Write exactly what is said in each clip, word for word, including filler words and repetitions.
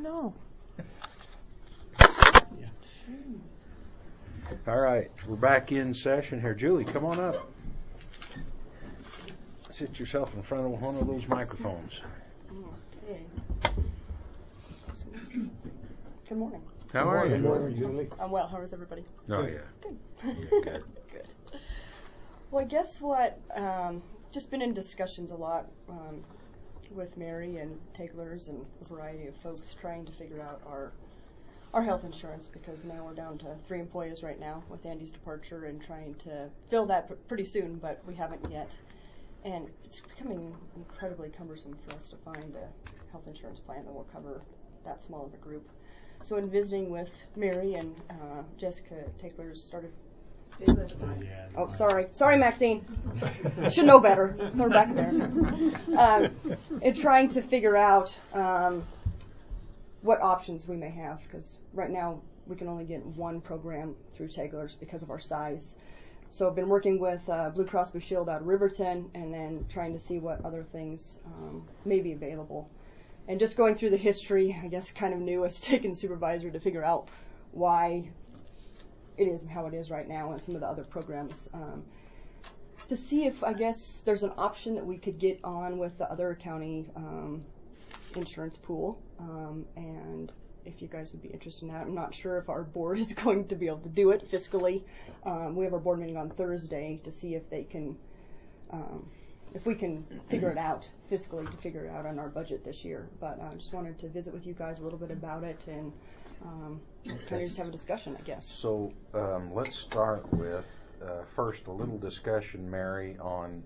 know. Yeah. All right, we're back in session here. Julie, come on up. Sit yourself in front of one of those microphones. Okay. Good morning. How are you? Good morning, Julie. I'm well. How is everybody? Oh, yeah. Good. Yeah, good. Good. Well, I guess what, um, just been in discussions a lot um, with Mary and Taglers and a variety of folks trying to figure out our our health insurance, because now we're down to three employees right now with Andy's departure and trying to fill that pr- pretty soon, but we haven't yet. And it's becoming incredibly cumbersome for us to find a health insurance plan that will cover that small of a group. So in visiting with Mary and uh, Jessica Taylor started. Oh, sorry, sorry, Maxine. Should know better. Throw her back there. Um, and trying to figure out um, what options we may have, because right now we can only get one program through Taylor's because of our size. So I've been working with uh, Blue Cross Blue Shield out of Riverton, and then trying to see what other things um, may be available. And just going through the history, I guess kind of new as taking supervisor to figure out why it is how it is right now and some of the other programs. Um, to see if, I guess, there's an option that we could get on with the other county um, insurance pool. Um, and if you guys would be interested in that. I'm not sure if our board is going to be able to do it fiscally. Um, we have our board meeting on Thursday to see if they can, um, if we can figure it out fiscally, to figure it out on our budget this year. But I uh, just wanted to visit with you guys a little bit about it and um, kind of just have a discussion, I guess. So um, let's start with uh, first a little discussion, Mary, on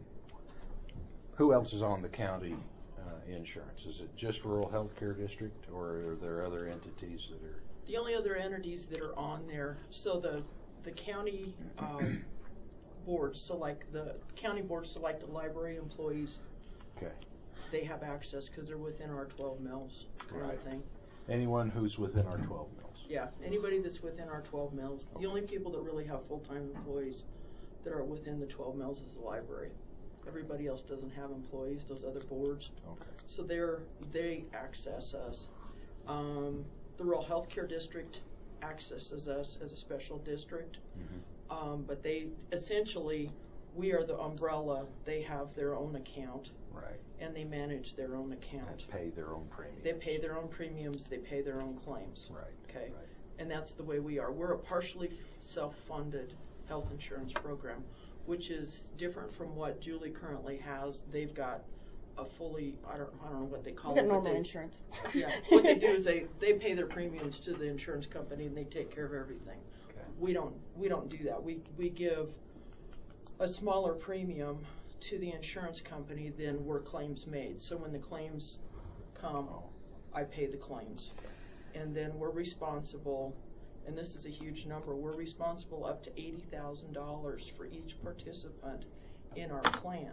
who else is on the county uh, insurance. Is it just Rural Healthcare District, or are there other entities that are? The only other entities that are on there, so the the county um, boards, so like the county boards select the library employees. Okay. They have access because they're within our twelve mills kind Right. of thing. Anyone who's within our twelve mills. Yeah, anybody that's within our twelve mills. The only people that really have full-time employees that are within the twelve mills is the library. Everybody else doesn't have employees, those other boards. Okay. So they're, they access us. Um, the Rural Healthcare District accesses us as a special district. Mm-hmm. Um, but they, essentially, we are the umbrella. They have their own account. Right. And they manage their own account. And pay their own premiums. They pay their own premiums. They pay their own claims. Right. Okay. Right. And that's the way we are. We're a partially self-funded health insurance program, which is different from what Julie currently has. They've got a fully, I don't, I don't know what they call we it. got normal they, insurance. Yeah. What they do is they, they pay their premiums to the insurance company and they take care of everything. Okay. We don't we don't do that. We we give a smaller premium to the insurance company than were claims made. So when the claims come, I pay the claims. And then we're responsible, and this is a huge number, we're responsible up to eighty thousand dollars for each participant in our plan.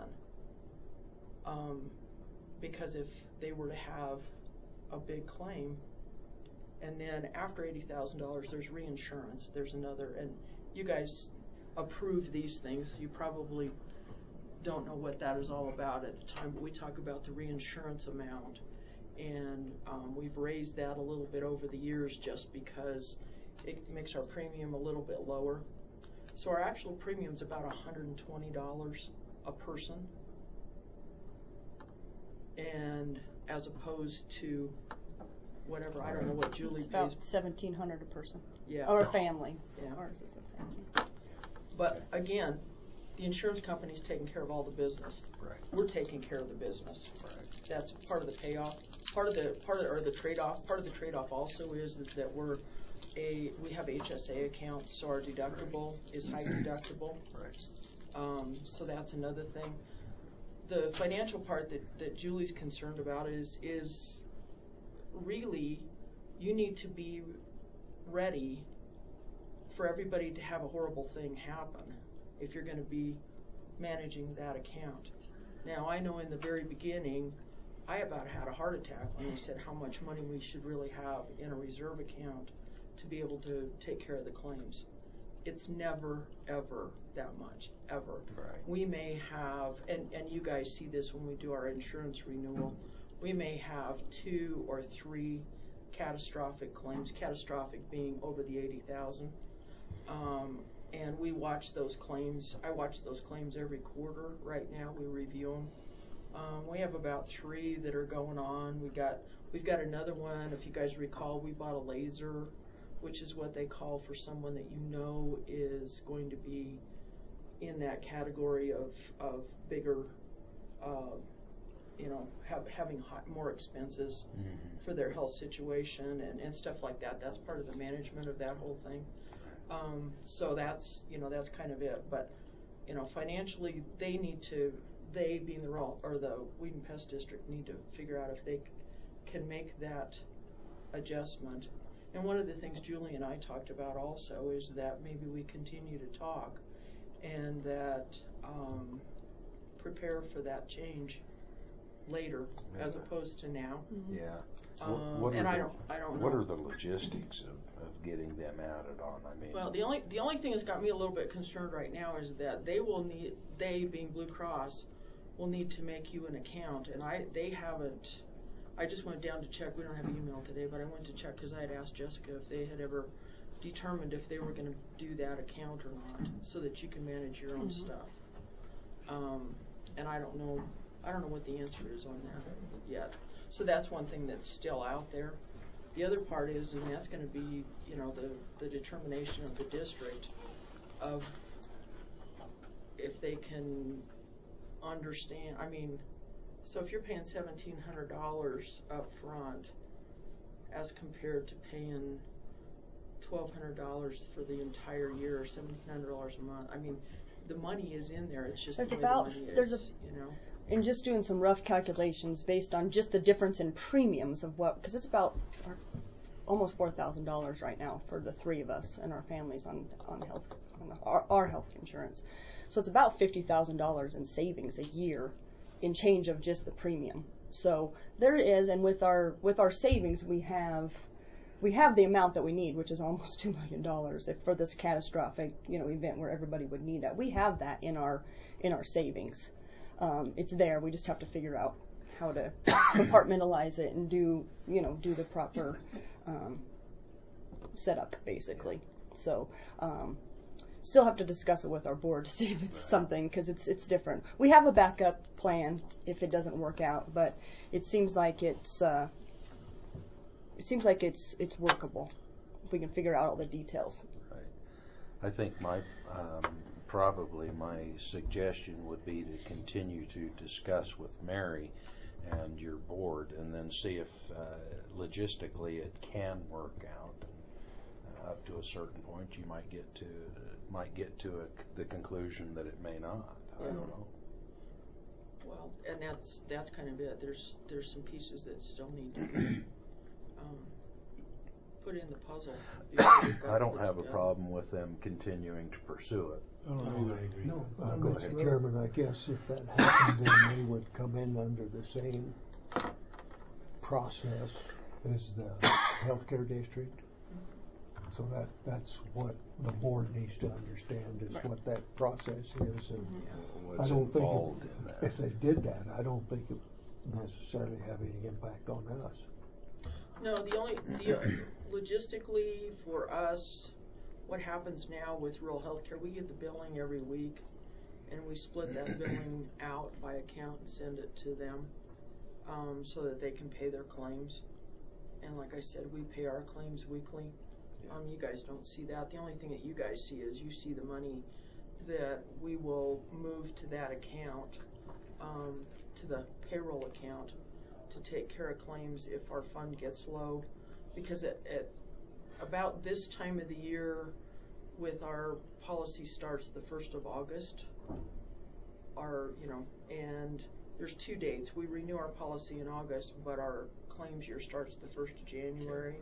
Um, because if they were to have a big claim, and then after eighty thousand dollars, there's reinsurance. There's another, and you guys approve these things. You probably don't know what that is all about at the time, but we talk about the reinsurance amount. And um, we've raised that a little bit over the years just because it makes our premium a little bit lower. So our actual premium is about one hundred twenty dollars a person. And as opposed to whatever, I don't know what Julie It's pays. about seventeen hundred dollars a person. Yeah. Or a family. Yeah. Ours is a family. But again, the insurance company's taking care of all the business. Right. We're taking care of the business. Right. That's part of the payoff. Part of the part of the, or the trade-off. Part of the trade-off also is that, that we're a we have H S A accounts, so our deductible right. is high deductible. Right. Um, so that's another thing. The financial part that, that Julie's concerned about is is really you need to be ready for everybody to have a horrible thing happen if you're going to be managing that account. Now, I know in the very beginning, I about had a heart attack when they said how much money we should really have in a reserve account to be able to take care of the claims. It's never, ever that much, ever. Right. We may have, and, and you guys see this when we do our insurance renewal, we may have two or three catastrophic claims, catastrophic being over the eighty thousand. Um, and we watch those claims. I watch those claims every quarter right now. We review them. Um, we have about three that are going on. We got, we've got another one. If you guys recall, we bought a laser, which is what they call for someone that you know is going to be in that category of, of bigger, uh, you know, have, having high, more expenses mm-hmm. for their health situation and, and stuff like that. That's part of the management of that whole thing. Um, so that's, you know, that's kind of it. But, you know, financially, they need to, they being the rural, or the Weed and Pest District, need to figure out if they c- can make that adjustment. And one of the things Julie and I talked about also is that maybe we continue to talk and that um, prepare for that change later yeah. as opposed to now. Mm-hmm. Yeah. Um, what, what and are I the, don't, I don't What know. are the logistics of, of getting them added on? I mean, well, the only the only thing that's got me a little bit concerned right now is that they will need, they being Blue Cross, will need to make you an account, and I they haven't. I just went down to check. We don't have email today, but I went to check because I had asked Jessica if they had ever determined if they were going to do that account or not, so that you can manage your own mm-hmm. stuff. Um, and I don't know. I don't know what the answer is on that yet. So that's one thing that's still out there. The other part is, and that's going to be, you know, the, the determination of the district of if they can understand. I mean, so if you're paying seventeen hundred dollars up front as compared to paying twelve hundred dollars for the entire year or seventeen hundred dollars a month, I mean, the money is in there. It's just there's the way about, the money there's is, a, you know. In just doing some rough calculations based on just the difference in premiums of what, because it's about almost four thousand dollars right now for the three of us and our families on on health on our, our health insurance. So it's about fifty thousand dollars in savings a year in change of just the premium. So there is, and with our with our savings we have we have the amount that we need, which is almost two million dollars if for this catastrophic, you know, event where everybody would need that. We have that in our in our savings. Um, it's there. We just have to figure out how to compartmentalize it and do, you know, do the proper um, setup, basically. So, um, still have to discuss it with our board to see if it's something, because it's it's different. We have a backup plan if it doesn't work out, but it seems like it's uh, it seems like it's it's workable if we can figure out all the details. Right. I think my um, probably my suggestion would be to continue to discuss with Mary and your board, and then see if uh, logistically it can work out. And, uh, up to a certain point, you might get to might get to a, the conclusion that it may not. I don't know. Well, and that's that's kind of it. There's there's some pieces that still need to be um, put in the puzzle. I don't have a problem with them continuing to pursue it. Oh, no, I agree. No, Uh, uh, go Mister ahead. Chairman, I guess if that happened, then they would come in under the same process as the healthcare district. So that that's what the board needs to understand is Right. what that process is. And Mm-hmm. What's I don't think involved it, in that. if they did that, I don't think it necessarily have any impact on us. No, the only the, logistically for us, what happens now with rural healthcare, we get the billing every week, and we split that billing out by account and send it to them, um, so that they can pay their claims. And like I said, we pay our claims weekly. Yeah. Um, you guys don't see that. The only thing that you guys see is you see the money that we will move to that account, um, to the payroll account, to take care of claims if our fund gets low, because at, at about this time of the year, with our policy starts the first of August, our, you know, and there's two dates. We renew our policy in August, but our claims year starts the first of January.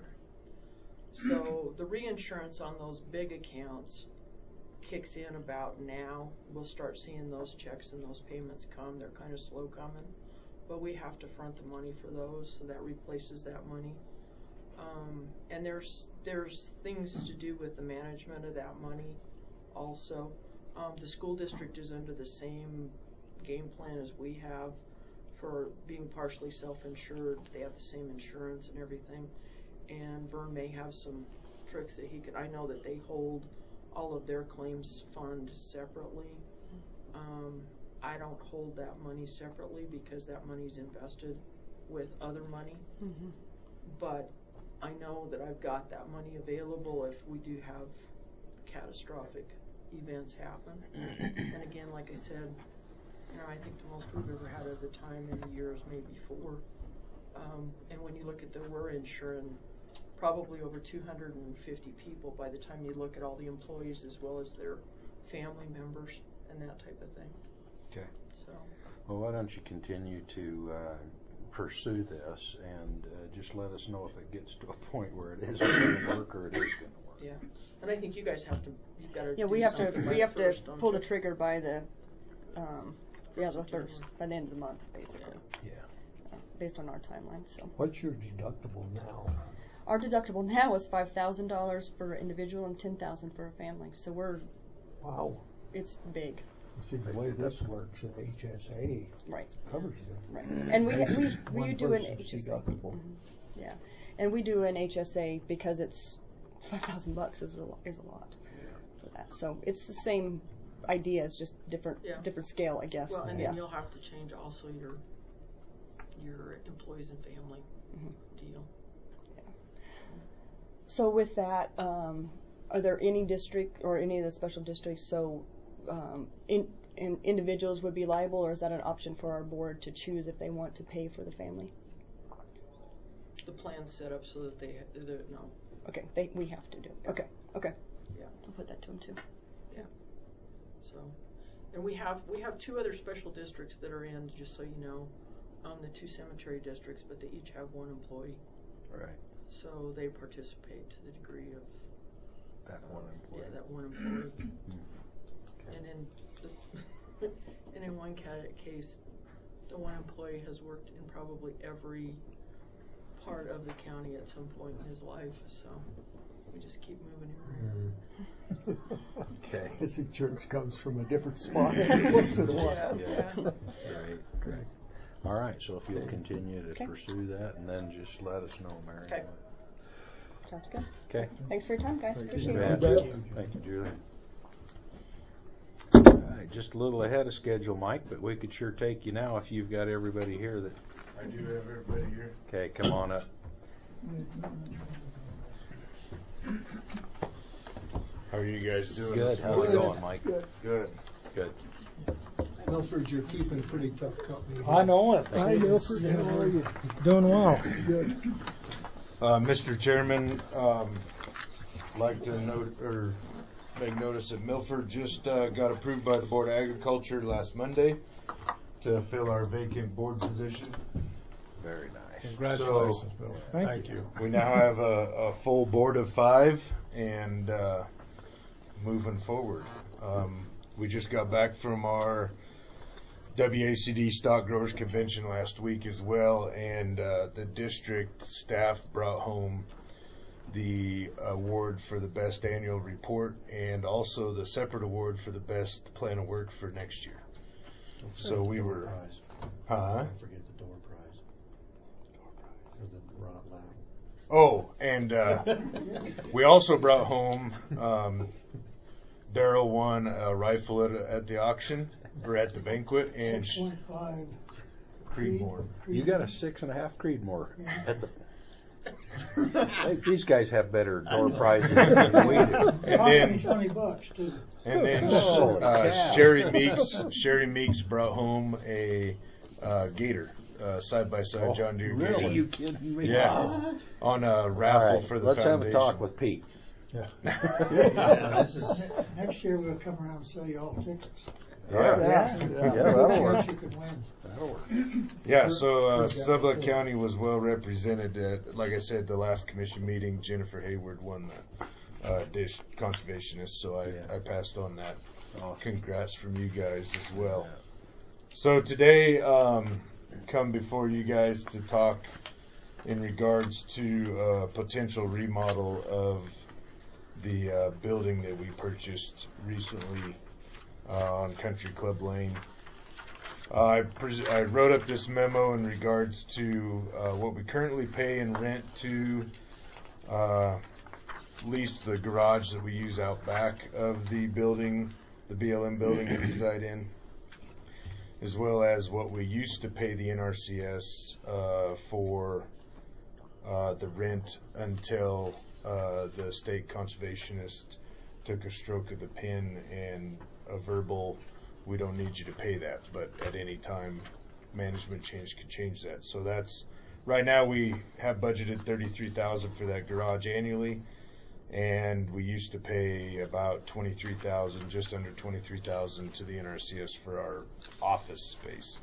So the reinsurance on those big accounts kicks in about now. We'll start seeing those checks and those payments come. They're kind of slow coming, but we have to front the money for those, so that replaces that money. Um, and there's there's things to do with the management of that money also. Um, the school district is under the same game plan as we have for being partially self-insured. They have the same insurance and everything. and Vern may have some tricks that he could. I know that they hold all of their claims fund separately. Um, I don't hold that money separately because that money's invested with other money. Mm-hmm. But I know that I've got that money available if we do have catastrophic events happen. And again, like I said, you know, I think the most we've ever had at the time in a year is maybe four. Um, and when you look at that, we're insuring probably over two hundred fifty people by the time you look at all the employees as well as their family members and that type of thing. Okay. So. Well, why don't you continue to uh, pursue this and uh, just let us know if it gets to a point where it isn't going to work or it is going to work. Yeah, and I think you guys have to. You've got to. Yeah, do we have to something we right have to first, don't pull you? the trigger by the um, yeah the First of first January. by the end of the month, basically, Yeah. uh, based on our timeline. So What's your deductible now? our deductible now is five thousand dollars for an individual and ten thousand for a family. So we're Wow. it's big, See, the way this works, the H S A right? covers it. Right. And we we we One do an person's H S A. deductible. Mhm. Yeah, and we do an H S A because it's five thousand bucks is a lo- is a lot for that. So it's the same idea. It's just different Yeah. different scale, I guess. Well, and yeah. then you'll have to change also your your employees and family Mhm. deal. So with that, um, are there any district or any of the special districts? So um, in, in individuals would be liable, or is that an option for our board to choose if they want to pay for the family? The plan's set up so that they they're- no. Okay, they we have to do. It. Okay, okay. Yeah. I'll put that to them too. So, and we have we have two other special districts that are in, just so you know, um, the two cemetery districts, but they each have one employee, Right. so they participate to the degree of That one employee. yeah that one employee. Okay. And in the, and in one ca- case, the one employee has worked in probably every part of the county at some point in his life, so we just keep moving him around. Okay. His insurance comes from a different spot once in a while. Yeah. Yeah. Great. Great. All right. So if you'll continue to Okay. pursue that, and then just let us know, Mary. Okay. Sounds good. Okay. Thanks for your time, guys. Thank Appreciate you. it. Thank you. Thank you, Julie. All right, just a little ahead of schedule, Mike, but we could sure take you now if you've got everybody here. That I do have everybody here. okay, come on up. How are you guys doing? Good. this How's it morning? going, Mike? Good. Good. Good. Milford, you're keeping pretty tough company. I know it. Hi, Milford. How are you? Doing well. Good. Uh, Mister Chairman, um, like to note or make notice that Milford just uh, got approved by the Board of Agriculture last Monday to fill our vacant board position. Very nice. Congratulations, So, Bill. Thank, you. We now have a, a full board of five and uh, moving forward. Um, we just got back from our W A C D Stock Growers Convention last week as well, and uh, the district staff brought home the award for the best annual report and also the separate award for the best plan of work for next year. So we were, Prize. huh? Don't forget the door prize. For the Rod Loud. Oh, and uh, we also brought home, um, Daryl won a rifle at, at the auction, or at the banquet, and Six point five. Creedmoor. You got a six and a half Creedmoor at the. Hey, these guys have better door prizes than we do. And Cost me then, twenty bucks too. and then Oh, uh, cow. Sherry Meeks, Sherry Meeks brought home a uh, Gator, uh, side by side John Deere Gator. Really? You kidding me? Yeah, on a All raffle right, for the let's foundation. have a talk with Pete. Yeah, this is, Next year we'll come around and sell you all tickets. Yeah, Yeah. yeah, that'll work. You could win. That'll work. Yeah, so uh, Sublette County was well represented at, like I said, the last commission meeting. Jennifer Hayward won the uh, dish conservationist, so I, Yeah. I passed on that. Awesome. Congrats from you guys as well. So today, um, come before you guys to talk in regards to uh, potential remodel of the uh, building that we purchased recently uh, on Country Club Lane. Uh, I, pres- I wrote up this memo in regards to uh, what we currently pay in rent to uh, lease the garage that we use out back of the building, the B L M building we reside in, as well as what we used to pay the N R C S uh, for uh, the rent until uh, the state conservationist took a stroke of the pen and a verbal, we don't need you to pay that, but at any time management change could change that. So that's, right now we have budgeted thirty-three thousand dollars for that garage annually, and we used to pay about twenty-three thousand dollars, just under twenty-three thousand dollars to the N R C S for our office space.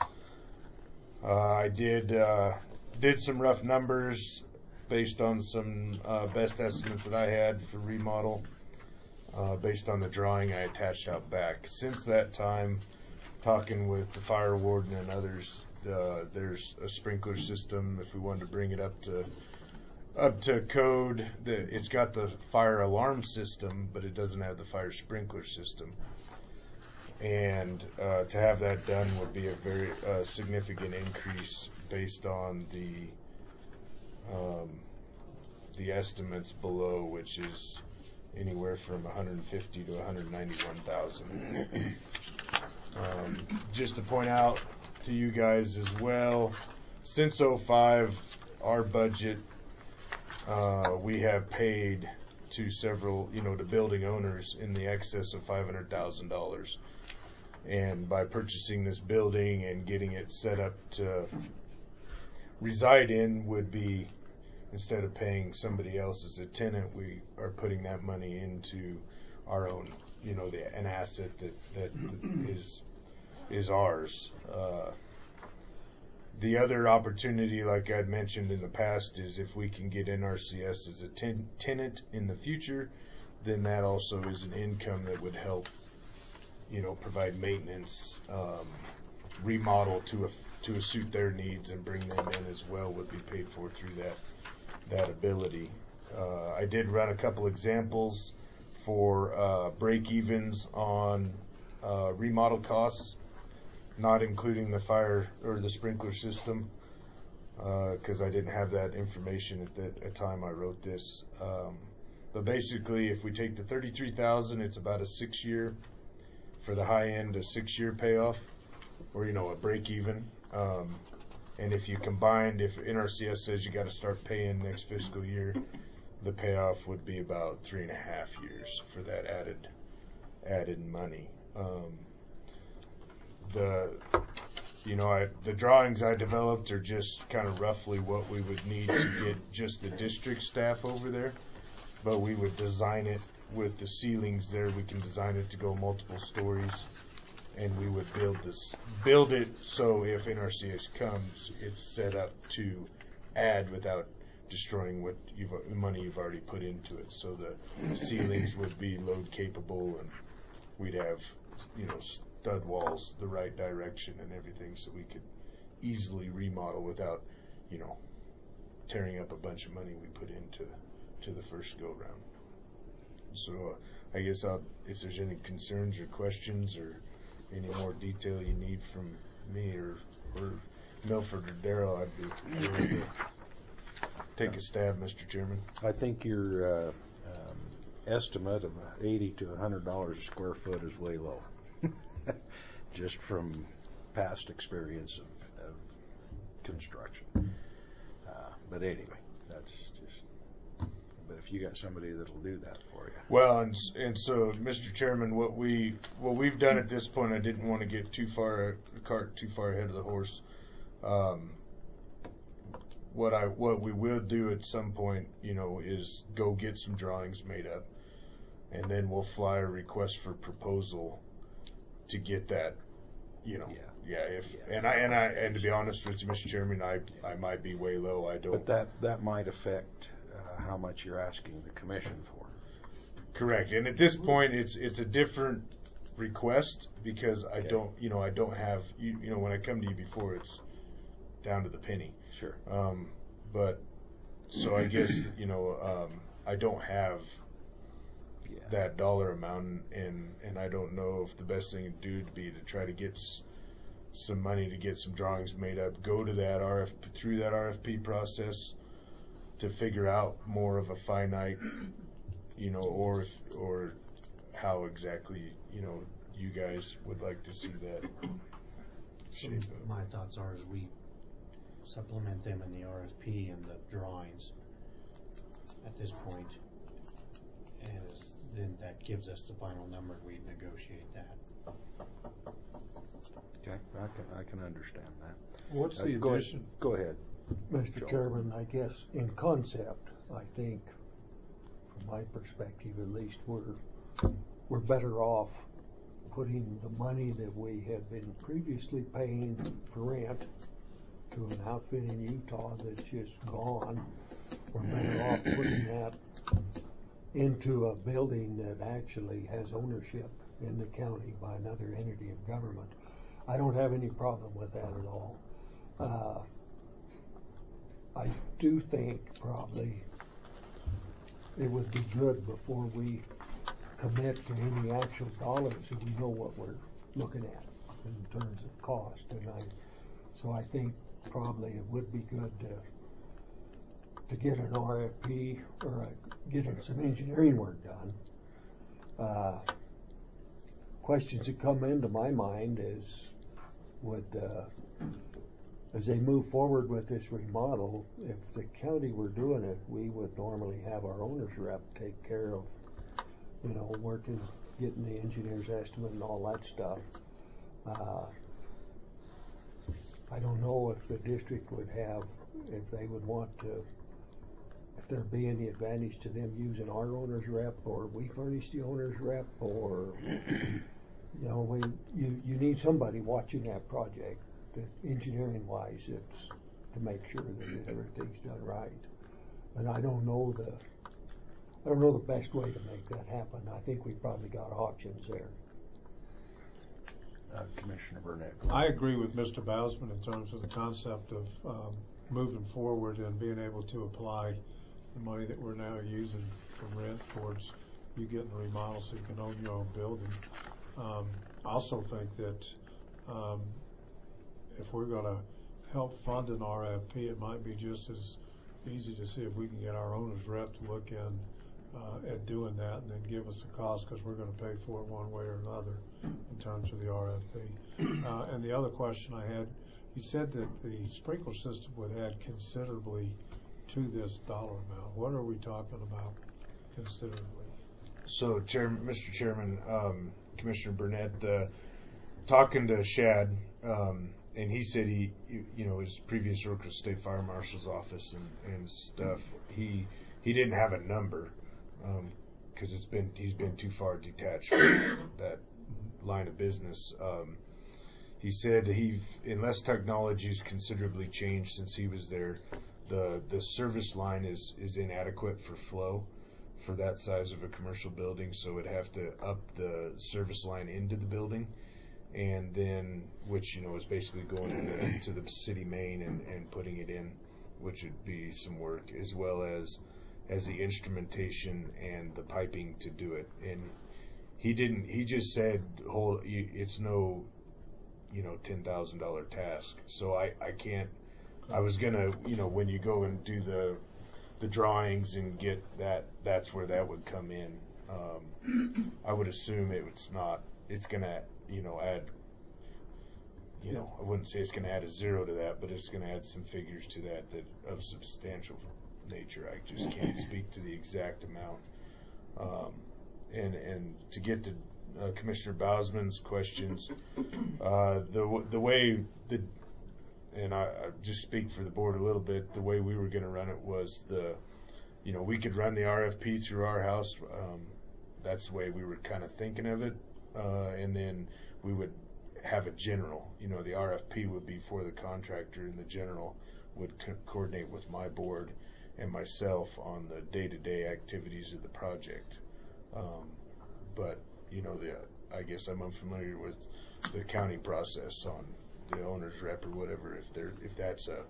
Uh, I did uh, did some rough numbers based on some uh, best estimates that I had for remodel, uh, based on the drawing I attached out back. Since that time, talking with the fire warden and others, uh, there's a sprinkler system. If we wanted to bring it up to up to code, the, it's got the fire alarm system, but it doesn't have the fire sprinkler system. And uh, to have that done would be a very uh, significant increase based on the um, the estimates below, which is anywhere from one hundred fifty to one hundred ninety-one thousand. Um, just to point out to you guys as well, since oh five, our budget, uh, we have paid to several, you know, to building owners in the excess of five hundred thousand dollars. And by purchasing this building and getting it set up to reside in would be, instead of paying somebody else as a tenant, we are putting that money into our own, you know, the, an asset that, that is is ours. Uh, the other opportunity, like I'd mentioned in the past, is if we can get N R C S as a ten- tenant in the future, then that also is an income that would help, you know, provide maintenance, um, remodel to a, to suit their needs and bring them in as well, would be paid for through that that ability. Uh, I did run a couple examples for uh, break-evens on uh, remodel costs, not including the fire or the sprinkler system, because uh, I didn't have that information at the at time I wrote this. Um, but basically, if we take the thirty-three thousand, it's about a six-year, for the high end, a six-year payoff, or, you know, a break-even. Um, and if you combined, if N R C S says you got to start paying next fiscal year, the payoff would be about three and a half years for that added added money. Um, the you know I, the drawings I developed are just kind of roughly what we would need to get just the district staff over there, but we would design it with the ceilings there. We can design it to go multiple stories, and we would build this build it so if N R C S comes, it's set up to add without destroying what you've the money you've already put into it. So the ceilings would be load capable, and we'd have, you know, stud walls the right direction and everything, so we could easily remodel without, you know, tearing up a bunch of money we put into to the first go round. So uh, I guess I'll, if there's any concerns or questions or any more detail you need from me or or Milford or Darrell, I'd be willing to take a stab, Mister Chairman. I think your uh, um, estimate of eighty to a hundred dollars a square foot is way low, just from past experience of, of construction. Uh, but anyway, that's just. But if you got somebody that'll do that for you. Well, and and so, Mister Chairman, what we what we've done at this point, I didn't want to get too far the cart too far ahead of the horse. Um, what I what we will do at some point, you know, is go get some drawings made up, and then we'll fly a request for proposal to get that, you know. Yeah. Yeah. If Yeah. and I and I and to be honest with you, Mister Chairman, I I might be way low. I don't. But that that might affect uh, how much you're asking the commission for. Correct. And at this point, it's it's a different request because I Okay. don't, you know, I don't have, you, you know, when I come to you before, it's down to the penny. Sure. Um, but so I guess, you know, um, I don't have Yeah. that dollar amount, and and I don't know if the best thing to do would be to try to get s- some money to get some drawings made up, go to that R F P, through that R F P process, to figure out more of a finite, you know, or if, or how exactly, you know, you guys would like to see that So shape up. my thoughts are is we supplement them in the R F P and the drawings at this point, and is, then that gives us the final number. We negotiate that. Okay, I can, I can understand that. What's Uh, the go ahead- addition? Go ahead. Mister Joel. Chairman, I guess in concept, I think, from my perspective at least, we're, we're better off putting the money that we had been previously paying for rent to an outfit in Utah that's just gone. We're better off putting that into a building that actually has ownership in the county by another entity of government. I don't have any problem with that at all. Uh, I do think probably it would be good before we commit to any actual dollars that we know what we're looking at in terms of cost. And I, so I think probably it would be good to to get an R F P or a, get some engineering work done. Uh, questions that come into my mind is would uh, as they move forward with this remodel, if the county were doing it, we would normally have our owner's rep take care of, you know, working, getting the engineer's estimate and all that stuff. Uh, I don't know if the district would have, if they would want to, if there'd be any advantage to them using our owner's rep, or we furnish the owner's rep, or, you know, we, you, you need somebody watching that project. Engineering wise, it's to make sure that everything's done right. And I don't know the, I don't know the best way to make that happen. I think we probably got options there. Uh, Commissioner Burnett. I agree with Mister Bausman in terms of the concept of um, moving forward and being able to apply the money that we're now using from rent towards you getting a remodel so you can own your own building. Um, I also think that um, if we're going to help fund an R F P, it might be just as easy to see if we can get our owner's rep to look in uh, at doing that and then give us a cost, because we're going to pay for it one way or another in terms of the R F P. Uh, and the other question I had, he said that the sprinkler system would add considerably to this dollar amount. What are we talking about considerably? So, Chair, Mister Chairman, um, Commissioner Burnett, uh, talking to Shad, um, and he said he, you, you know, his previous work with State Fire Marshal's office and, and stuff, he he didn't have a number because um, it's been he's been too far detached from that line of business. Um, he said he, unless technology's considerably changed since he was there, the the service line is is inadequate for flow for that size of a commercial building, so it'd have to up the service line into the building, and then, which, you know, is basically going into, to the city main and, and putting it in, which would be some work, as well as as the instrumentation and the piping to do it. And he didn't, he just said, hold, it's no, you know, ten thousand dollar task. So I, I can't, I was gonna, you know, when you go and do the the drawings and get that, that's where that would come in. Um, I would assume it's not, it's gonna, you know, add, you know, I wouldn't say it's gonna add a zero to that, but it's gonna add some figures to that that of substantial nature. I just can't speak to the exact amount. Um, and and to get to uh, Commissioner Bausman's questions, uh, the the way the and I, I just speak for the board a little bit. The way we were going to run it was the, you know, we could run the R F P through our house. Um, that's the way we were kind of thinking of it, uh, and then we would have a general. You know, the R F P would be for the contractor, and the general would co- coordinate with my board and myself on the day-to-day activities of the project. Um, but you know, the I guess I'm unfamiliar with the accounting process on the owner's rep or whatever. If there, if that's a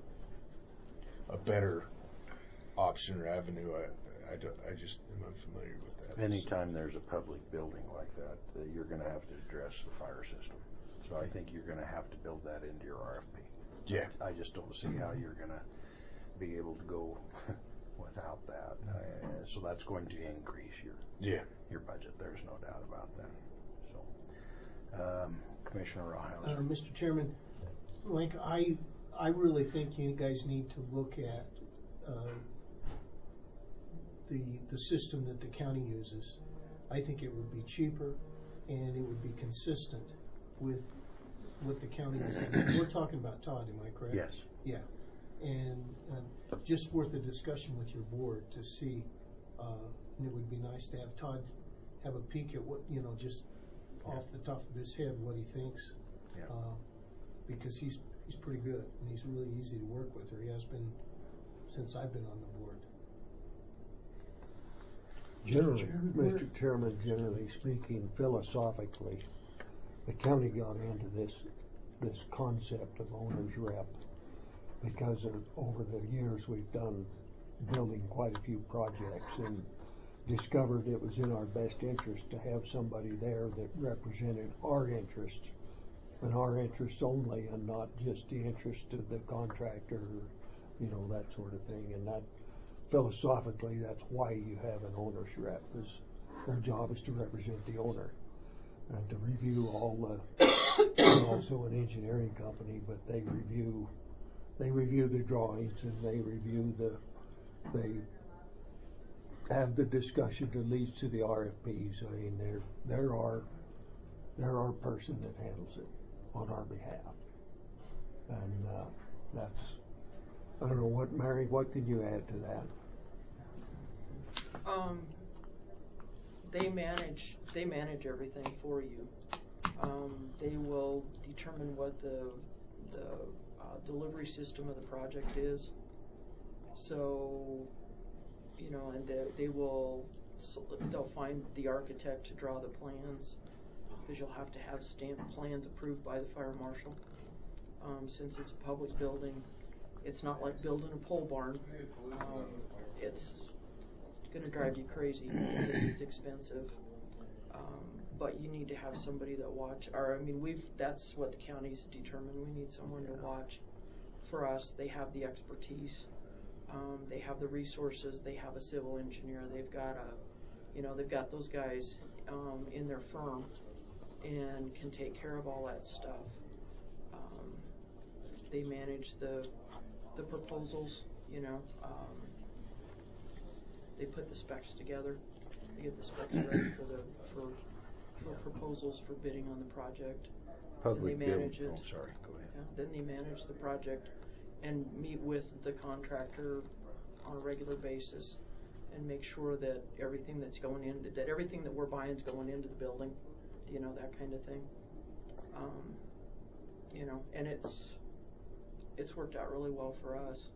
a better option or avenue, I I, don't, I just am unfamiliar with that. Anytime there's a public building like that, uh, you're going to have to address the fire system. So I think you're going to have to build that into your R F P. Yeah. I just don't see how you're going to be able to go without that. Uh, so that's going to increase your Yeah. your budget. There's no doubt about that. So, um, Commissioner Uh, Rawhauser. Mister Chairman, like I, I really think you guys need to look at uh, the the system that the county uses. I think it would be cheaper, and it would be consistent with what the county is doing. We're talking about Todd, am I correct? Yes. Yeah, and uh, just worth a discussion with your board to see. Uh, and it would be nice to have Todd have a peek at what, you know, just off the top of his head what he thinks. Yeah. Uh, because he's he's pretty good and he's really easy to work with, or he has been since I've been on the board. Generally, Chairman, Mister Chairman, generally speaking, philosophically, the county got into this this concept of owner's rep because of, over the years we've done building quite a few projects and discovered it was in our best interest to have somebody there that represented our interests and our interests only, and not just the interest of the contractor, you know, that sort of thing. And that philosophically, that's why you have an owner's rep. Is their job is to represent the owner and to review all the. They're also an engineering company, but they review they review the drawings and they review the they have the discussion that leads to the R F Ps. I mean, they're they're our they're our person that handles it on our behalf, and uh, that's. I don't know what, Mary, what can you add to that? Um, they manage, they manage everything for you. Um, they will determine what the, the uh, delivery system of the project is. So, you know, and they, they will, they'll find the architect to draw the plans, because you'll have to have stamped plans approved by the fire marshal. Um, since it's a public building, it's not like building a pole barn. Um, it's going to drive you crazy because it's expensive. Um, but you need to have somebody that watch. Or I mean, we've that's what the county's determined. We need someone to watch for us. They have the expertise. Um, they have the resources. They have a civil engineer. They've got a, you know, they've got those guys um, in their firm and can take care of all that stuff. Um, they manage the the proposals, you know, um, they put the specs together. They get the specs ready for the for, for proposals for bidding on the project. Public they manage build. it. Oh, sorry. Go ahead. Yeah, then they manage the project and meet with the contractor on a regular basis and make sure that everything that's going in, that everything that we're buying is going into the building, you know, that kind of thing. Um, you know, and it's it's worked out really well for us.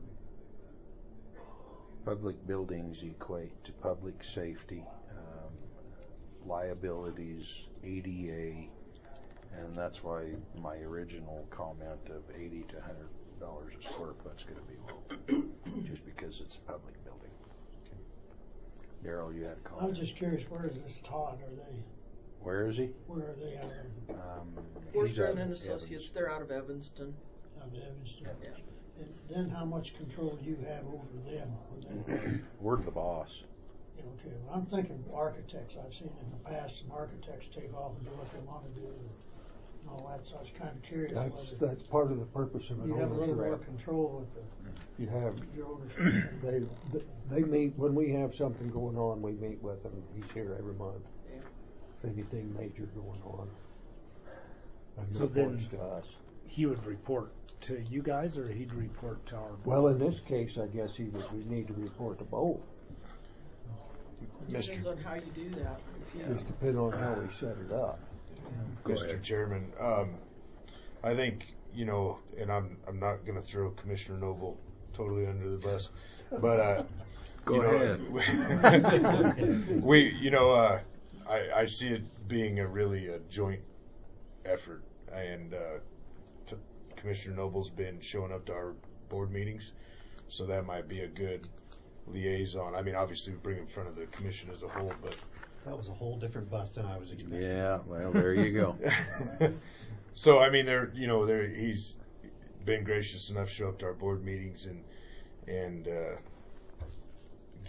Um, Public buildings equate to public safety, um, liabilities, A D A, and that's why my original comment of eighty to one hundred dollars a square foot is going to be low, just because it's a public building. Okay. Daryl, you had a comment. I'm just curious, where is this Todd? Are they, Where is he? where are they out of, Um, Force he's out Brennan of Associates, Evanston. they're out of Evanston. out of Evanston? Yeah. And then how much control do you have over them? When they, We're the boss. okay, well, I'm thinking architects. I've seen in the past some architects take off and do what they want to do and all that, so I was kind of curious That's whether that's part of the purpose of an you have a owner's little more rep. control with the, You have your ownership. they they meet when we have something going on. We meet with him. He's here every month. Yeah. If anything major going on, and So then- reports to us. He would report to you guys, or he'd report to our board? Well, in this case, I guess he would. We need to report to both. Depends on how you do that. If you, Just depend on how we set it up. Go Mister ahead. Chairman, um, I think, you know, and I'm I'm not going to throw Commissioner Noble totally under the bus, but uh, Go you know, ahead. we, you know, uh, I I see it being a really a joint effort, and uh, t- Commissioner Noble's been showing up to our board meetings, so that might be a good liaison. I mean, obviously we bring it in front of the commission as a whole, but That was a whole different bus than I was expecting. Yeah, well, there you go. so I mean, there, you know, there he's been gracious enough to show up to our board meetings and and uh,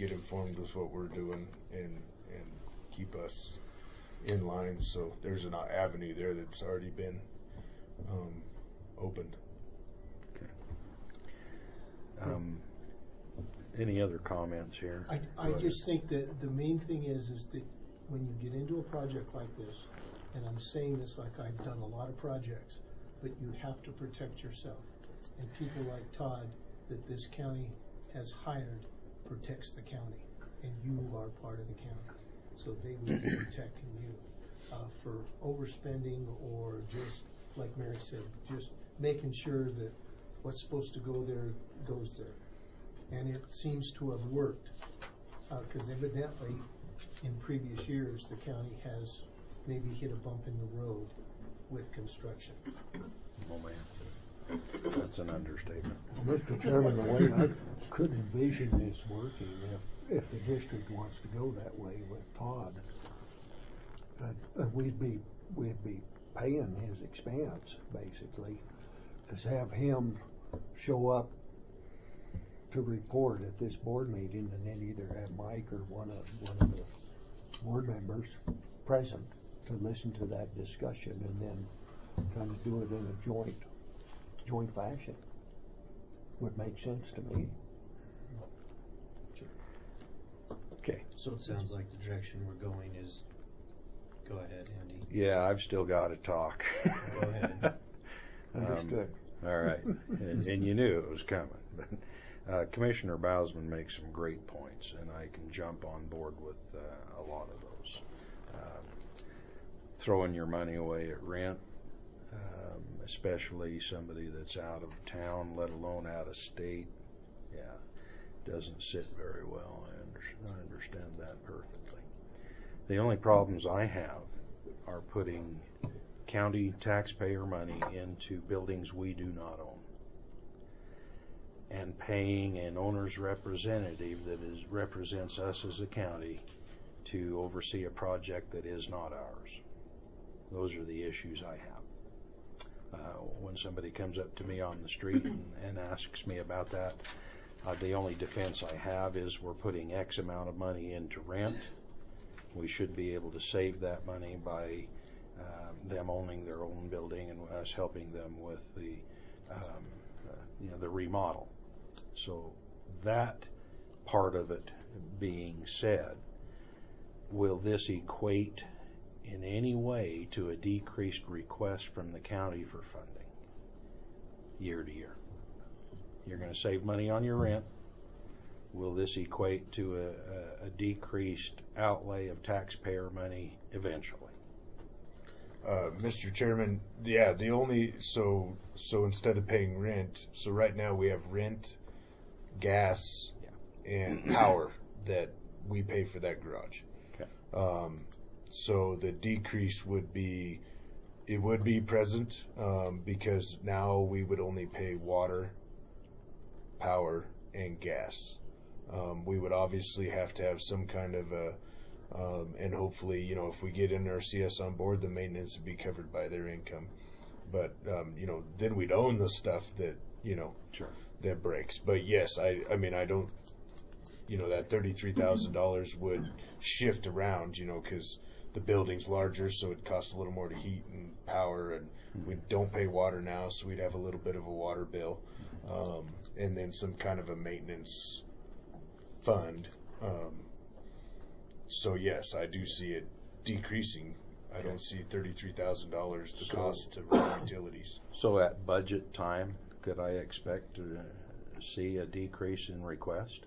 get informed with what we're doing and and keep us in line. So there's an avenue there that's already been um, opened. Okay. Um, any other comments here? I, I just think that the main thing is, is that when you get into a project like this, and I'm saying this like I've done a lot of projects, but you have to protect yourself. And people like Todd that this county has hired protects the county, and you are part of the county. So they will be protecting you uh, for overspending or just, like Mary said, just making sure that what's supposed to go there goes there. And it seems to have worked, because uh, evidently in previous years the county has maybe hit a bump in the road with construction. Oh man, that's an understatement. Well, Mister Chairman, the way I could envision this working, if, if the district wants to go that way with Todd, uh, we'd be, we'd be paying his expense, basically, is have him show up to report at this board meeting, and then either have Mike or one of, one of the board members present to listen to that discussion, and then kind of do it in a joint joint fashion. Would make sense to me. Okay. So it sounds like the direction we're going is, go ahead, Andy. Yeah, I've still got to talk. Go ahead. Understood. Um, all right, and, and you knew it was coming. But uh, Commissioner Bausman makes some great points, and I can jump on board with uh, a lot of those. Um, throwing your money away at rent, um, especially somebody that's out of town, let alone out of state, yeah, doesn't sit very well. I, under, I understand that perfectly. The only problems I have are putting county taxpayer money into buildings we do not own, and paying an owner's representative that is represents us as a county to oversee a project that is not ours. Those are the issues I have. Uh, when somebody comes up to me on the street and, and asks me about that, uh, the only defense I have is we're putting X amount of money into rent. We should be able to save that money by um, them owning their own building and us helping them with the um, uh, you know the remodel. So that part of it being said, will this equate in any way to a decreased request from the county for funding year to year? You're going to save money on your rent. Will this equate to a, a, a decreased outlay of taxpayer money eventually? Uh, Mister Chairman, yeah, the only, so so instead of paying rent, so right now we have rent, gas, yeah. and power that we pay for that garage. Okay. Um, so the decrease would be, it would be present um, because now we would only pay water, power, and gas. Um, we would obviously have to have some kind of a, um, and hopefully, you know, if we get N R C S on board, the maintenance would be covered by their income. But, um, you know, then we'd own the stuff that, you know, sure. that breaks. But yes, I, I mean, I don't, you know, that thirty-three thousand dollars would shift around, you know, because the building's larger, so it costs a little more to heat and power, and mm-hmm. we don't pay water now, so we'd have a little bit of a water bill, um, and then some kind of a maintenance fund. Um, so yes, I do see it decreasing. I don't see thirty-three thousand dollars the so, cost to run utilities. So at budget time, could I expect to see a decrease in request?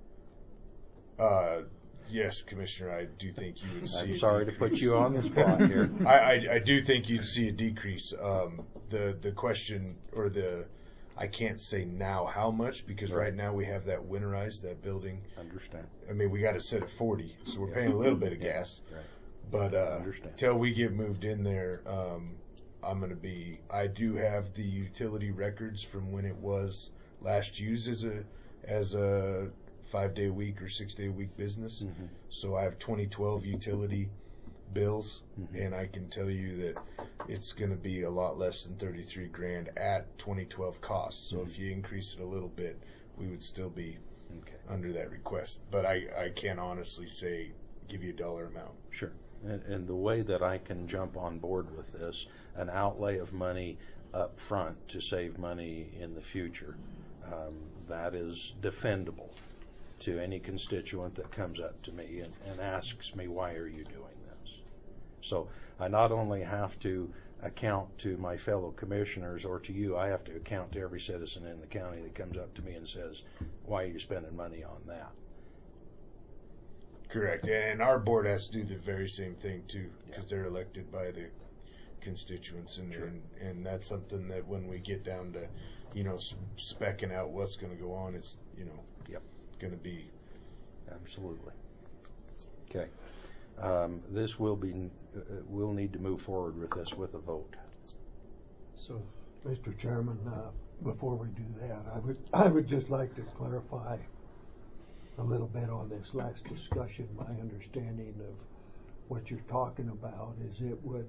Uh, yes, Commissioner, I do think you would see. I'm a sorry decrease. to put you on the spot here. I, I, I do think you'd see a decrease. Um, the the question or the I can't say now how much, because right, right now we have that winterized, that building. Understand. I mean, we got it set at forty, so we're paying a little bit of gas. Right. But uh, Understand. Till we get moved in there, um, I'm going to be. I do have the utility records from when it was last used as a as a five day a week or six day a week business. Mm-hmm. So I have twenty twelve utility bills, mm-hmm. and I can tell you that it's going to be a lot less than thirty-three grand at twenty twelve costs. So mm-hmm. if you increase it a little bit, we would still be okay. under that request. But I, I can't honestly say, give you a dollar amount. Sure. And, and the way that I can jump on board with this, an outlay of money up front to save money in the future, um, that is defendable to any constituent that comes up to me and, and asks me, why are you doing this? So I not only have to account to my fellow commissioners or to you, I have to account to every citizen in the county that comes up to me and says, why are you spending money on that? Correct. And our board has to do the very same thing too, because yeah. they're elected by the constituents, and, sure. and and that's something that when we get down to, you know, specking out what's going to go on, it's, you know, yep. going to be. Absolutely. Okay. Um, this will be, uh, we'll need to move forward with this with a vote. So, Mister Chairman, uh, before we do that, I would I would just like to clarify a little bit on this last discussion. My understanding of what you're talking about is it would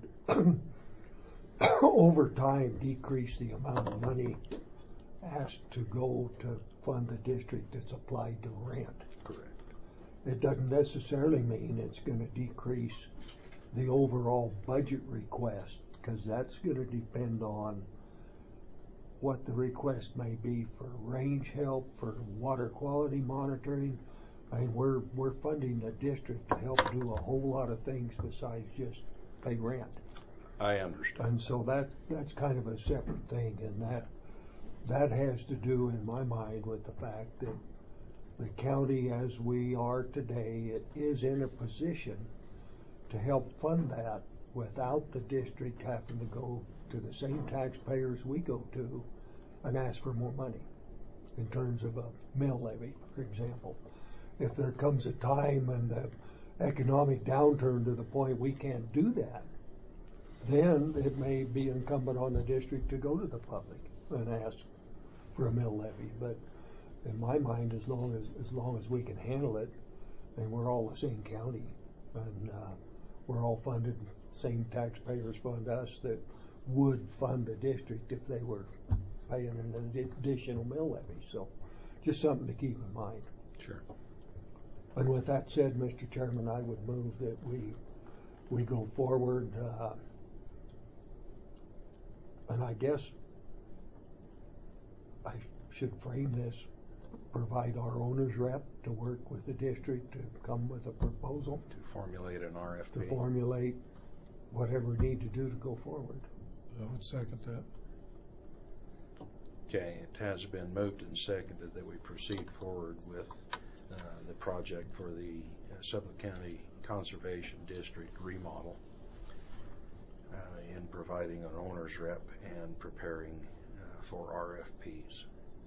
over time decrease the amount of money asked to go to fund the district that's applied to rent. Correct. It doesn't necessarily mean it's going to decrease the overall budget request, because that's going to depend on what the request may be for range help, for water quality monitoring. I mean, we're we're funding the district to help do a whole lot of things besides just pay rent. I understand. And so that that's kind of a separate thing, and that that has to do, in my mind, with the fact that the county, as we are today, it is in a position to help fund that without the district having to go to the same taxpayers we go to and ask for more money in terms of a mill levy, for example. If there comes a time and the economic downturn to the point we can't do that, then it may be incumbent on the district to go to the public and ask for a mill levy. But in my mind, as long as as long as we can handle it, and we're all the same county, and uh, we're all funded, same taxpayers fund us that would fund the district if they were paying an additional mill levy. So just something to keep in mind. Sure. And with that said, Mister Chairman, I would move that we we go forward, uh, and I guess I should frame this, provide our owner's rep to work with the district to come with a proposal. To formulate an R F P. To formulate whatever we need to do to go forward. I would second that. Okay, it has been moved and seconded that we proceed forward with uh, the project for the uh, Suffolk County Conservation District remodel uh, in providing an owner's rep and preparing uh, for R F Ps.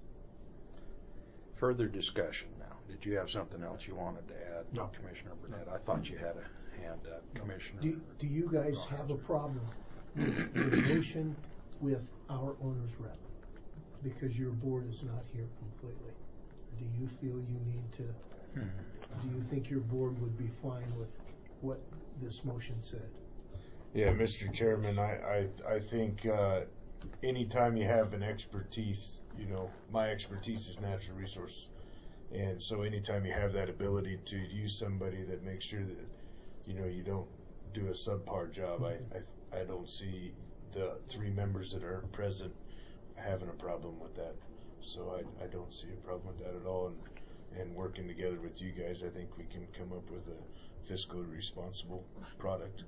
Further discussion now. Did you have something else you wanted to add, no. Commissioner Burnett? I thought you had a hand up, no. Commissioner. Do, do you guys have a problem with litigation with our owner's rep? Because your board is not here completely. Do you feel you need to, hmm. do you think your board would be fine with what this motion said? Yeah, Mister Chairman, I, I, I think uh, anytime you have an expertise, you know, my expertise is natural resources. And so anytime you have that ability to use somebody that makes sure that, you know, you don't do a subpar job, I, I, I don't see the three members that are present having a problem with that. So I, I don't see a problem with that at all. And, and working together with you guys, I think we can come up with a fiscally responsible product.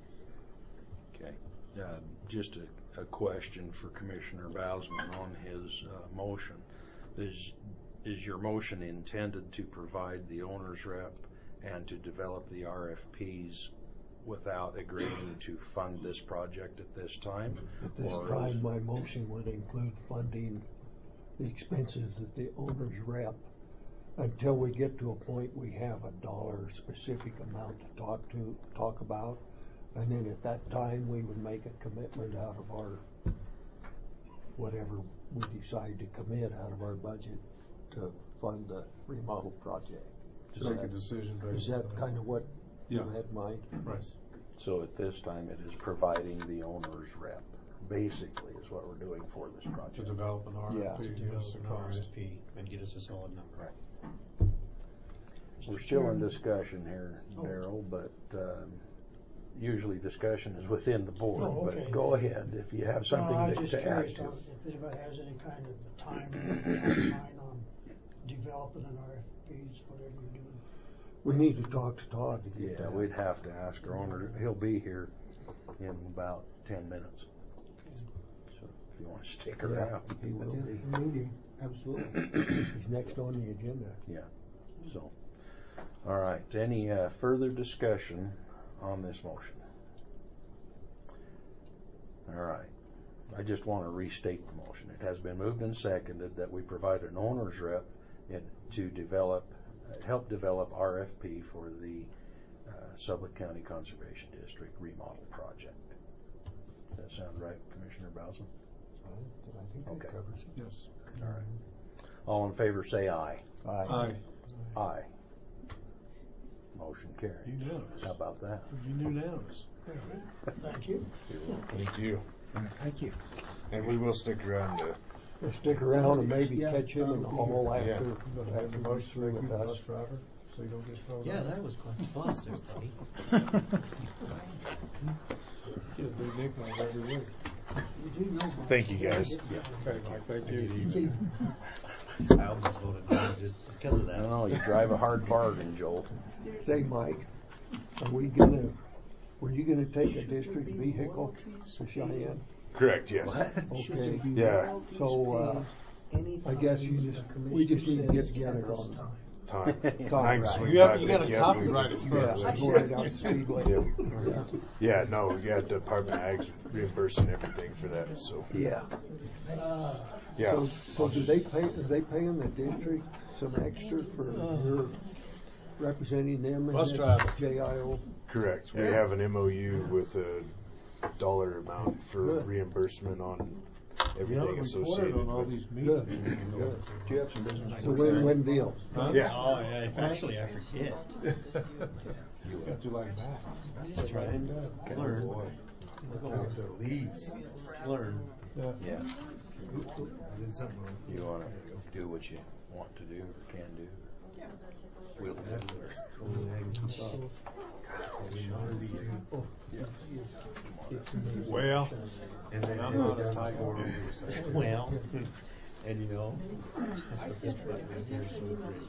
Okay. Uh, just a, a question for Commissioner Bausman on his uh, motion. Is is your motion intended to provide the owner's rep and to develop the R F Ps without agreeing to fund this project at this time? At this or time, my motion would include funding the expenses of the owner's rep until we get to a point we have a dollar specific amount to talk to talk about, and then at that time we would make a commitment out of our whatever we decide to commit out of our budget to fund the remodel project. To make a decision based Is that on kind of what yeah. you had in mind? Right. So at this time it is providing the owner's rep, basically, is what we're doing for this project. To develop an R F P. Yeah. To develop yes, an R F P and get us a solid number. Right. We're still in discussion here, Darrell, but um, usually discussion is within the board. Oh, okay. But go ahead if you have something No, I to, was just to add curious to. on if anybody has any kind of time timeline on developing an R F Ps, whatever you're doing. We need to talk to Todd to get Yeah, that. we'd have to ask our owner. He'll be here in about ten minutes. So if you want to stick Yeah, around, he will yeah, be. we need him, absolutely. He's next on the agenda. Yeah. So, all right. Any uh, further discussion on this motion? All right. I just want to restate the motion. It has been moved and seconded that we provide an owner's rep in, to develop, uh, help develop R F P for the uh, Sublette County Conservation District remodel project. Does that sound right, Commissioner Bowson? I think that Okay. covers it. Yes. All right. All in favor say aye. Aye. Aye. Aye. Motion carries. Unanimous. How about that? Unanimous. Thank you. Thank you. Thank you. And we will stick around to. We'll stick around and maybe Yeah, catch him in the hall Yeah. after, You gonna have after the he's motion to through make with you the us. bus driver, so you don't get thrown Yeah, out? that was quite positive, buddy. Get a new nickname every week. You do know Mike. Thank you, guys. Okay, Mike, thank you. I almost voted no just because of that. No, no, you drive a hard bargain, Joel. Say, Mike, are we gonna, were you gonna take a district vehicle to Cheyenne? Correct, yes. Okay. Yeah. So, uh, I guess you just, we just need to get together on Time. Time, I can right. swing You have- by, you pick gotta you up, and we copyright can- it first. Yeah, go right out the speedway. Yep. Yeah. Yeah, no, we got Department of Ag's reimbursing everything for that, so, Yeah. yeah. So, so do they pay, are they paying the district some extra for her representing them in Bus this driver. J I O? Correct. We have an M O U with a dollar amount for Good. reimbursement on You haven't everything reported associated on all with. these Good, meetings. good. Do you have some business? It's a win-win deal. Huh? Yeah. Oh, yeah, actually, I forget. You have to like that. Just trying to learn. boy. Look the leads. Learn. Yeah. Yeah. I did something wrong. You want to do what you want to do or can do? We'll do it. Well, And then I'm not a tight order. well, and you know, that's what this project is here, so great.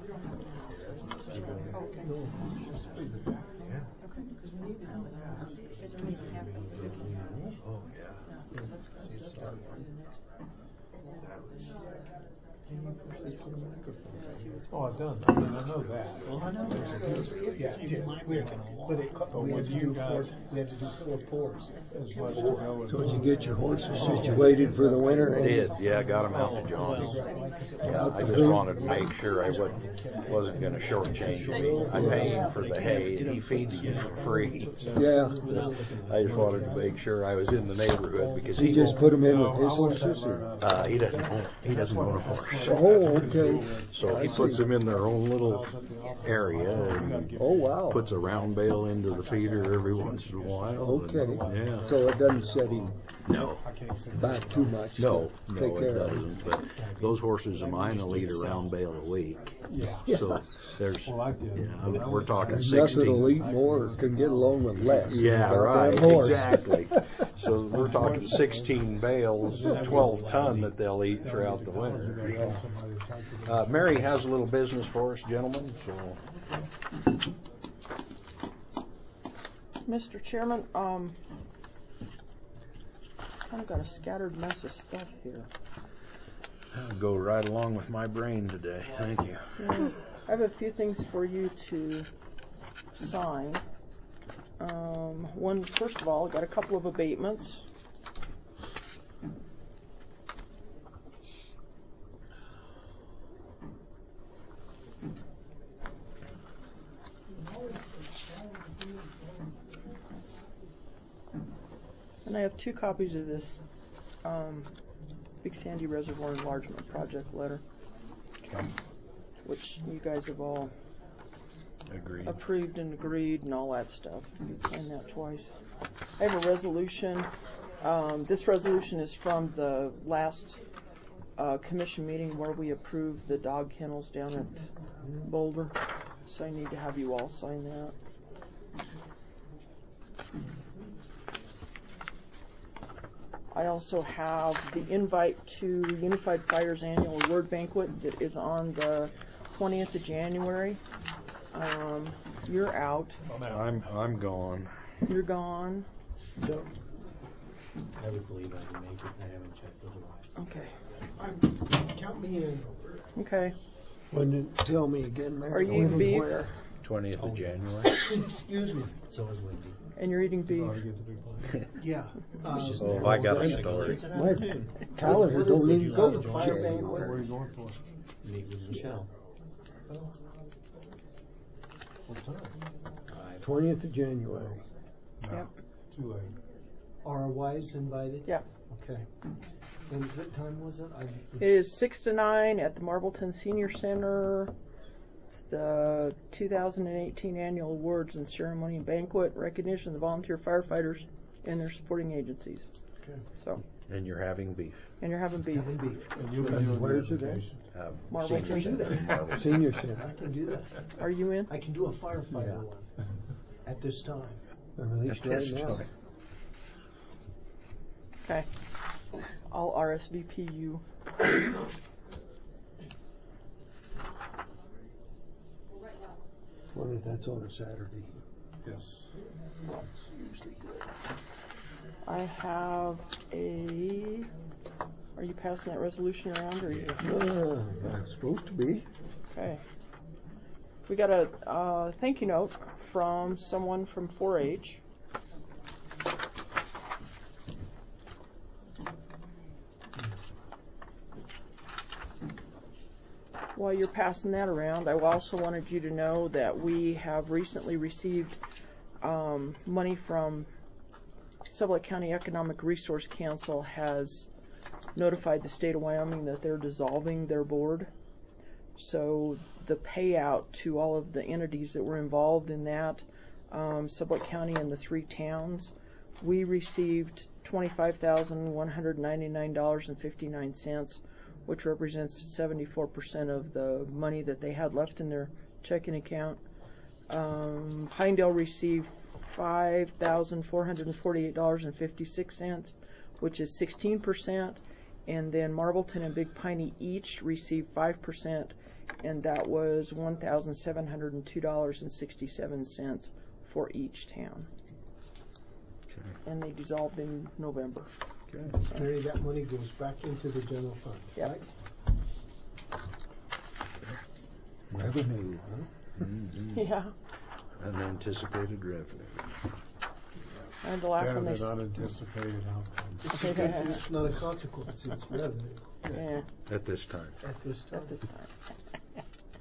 Oh, yeah. See, start one. That looks like. Can you push this little microphone? Oh, I've done, I mean, I know that. Well, I know. Yeah, it did. We had, but it, But we when had to you do got- four, we had to do four pours. As much to go as. So did you get your horses situated for the winter? I did, yeah, I got them out to Johnny. Yeah, I just wanted to make sure I wasn't, wasn't gonna shortchange him. I pay him for the hay and he feeds you for free. Yeah. I just wanted to make sure I was in the neighborhood because He he just won't, put them in No, with I his want to horses? learn or- how to- uh, he doesn't own, he doesn't own a horse. Oh, okay. So he puts them in their own little area and Oh, wow. puts a round bale into the feeder every once in a while. and- Okay. Yeah. So it doesn't set him No, back too much. no, to no, take it care of. doesn't. But those horses of mine will eat a round bale a week. Yeah. So there's, Well, I did. yeah, we're talking There's nothing will sixteen. eat more, can get along with less. Yeah, Goddamn right, horse. exactly. So we're talking sixteen bales, twelve ton that they'll eat throughout the winter. Uh, Mary has a little business for us, gentlemen, so. Mister Chairman, um, kind of got a scattered mess of stuff here. I'll go right along with my brain today. Thank you. Yeah, I have a few things for you to sign. Um, one, first of all, I got a couple of abatements. And I have two copies of this um, Big Sandy Reservoir Enlargement Project letter, which you guys have all Agreed. approved and agreed and all that stuff. You can sign that twice. I have a resolution. Um, this resolution is from the last uh, commission meeting where we approved the dog kennels down at Boulder. So I need to have you all sign that. I also have the invite to Unified Fire's annual award banquet that is on the twentieth of January. Um, you're out. I'm I'm gone. You're gone. I would believe I can make it. I haven't checked otherwise. Okay. I'm, count me in. Okay. When did, tell me again, Mary. Are you when eating and beef? where? twentieth of January. Excuse me. It's always windy. And you're eating beef. Oh, you get the big one. Yeah. Uh, Oh, I got a story. My calendar What is don't it? even go to Uh, fire January. banquet? Where are you going for? Meet with Michelle. What time? twentieth of January. No, Yep. too late. Are our wives invited? Yeah. Okay. And what time was it? I, It is six to nine at the Marbleton Senior Center. It's the two thousand eighteen annual awards and ceremony and banquet recognition of the volunteer firefighters and their supporting agencies. Okay. So, And you're having beef. and you're having beef. Having beef. And you'll be And doing where's the it at? invitation. Uh, Marble senior can do center. that. Marble. Senior I Center. can do that. Are you in? I can do a firefighter Yeah. one at this time. I'm released At this right now. time. Okay. I'll R S V P you. Well, that's on a Saturday. Yes. I have a. Are you passing that resolution around, or are you? Uh, I'm supposed to be. Okay. We got a uh, thank you note from someone from four H. While you're passing that around, I also wanted you to know that we have recently received um, money from Sublette County Economic Resource Council has notified the state of Wyoming that they're dissolving their board. So the payout to all of the entities that were involved in that, um, Sublette County and the three towns, we received twenty-five thousand one hundred ninety-nine dollars and fifty-nine cents, which represents seventy-four percent of the money that they had left in their checking account. Um, Pinedale received five thousand four hundred forty-eight dollars and fifty-six cents, which is sixteen percent. And then Marbleton and Big Piney each received five percent, and that was one thousand seven hundred two dollars and sixty-seven cents for each town. Okay. And they dissolved in November. Okay. Mary, that money goes back into the general fund, Yep. right? Revenue, huh? Mhm. Yeah. Unanticipated revenue. I had to laugh Better when they. than unanticipated outcome. It's, a good, it's not a consequence, it's revenue Yeah, At this time. at this time. at this time.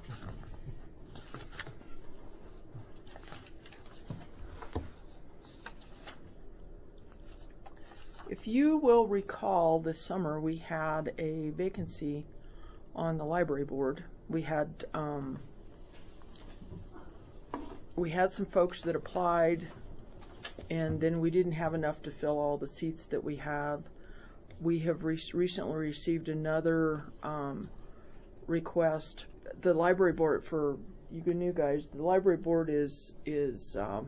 If you will recall, this summer we had a vacancy on the library board. We had um, we had some folks that applied, and then we didn't have enough to fill all the seats that we have. We have re- recently received another um, request. The library board, for you new guys, the library board is is um,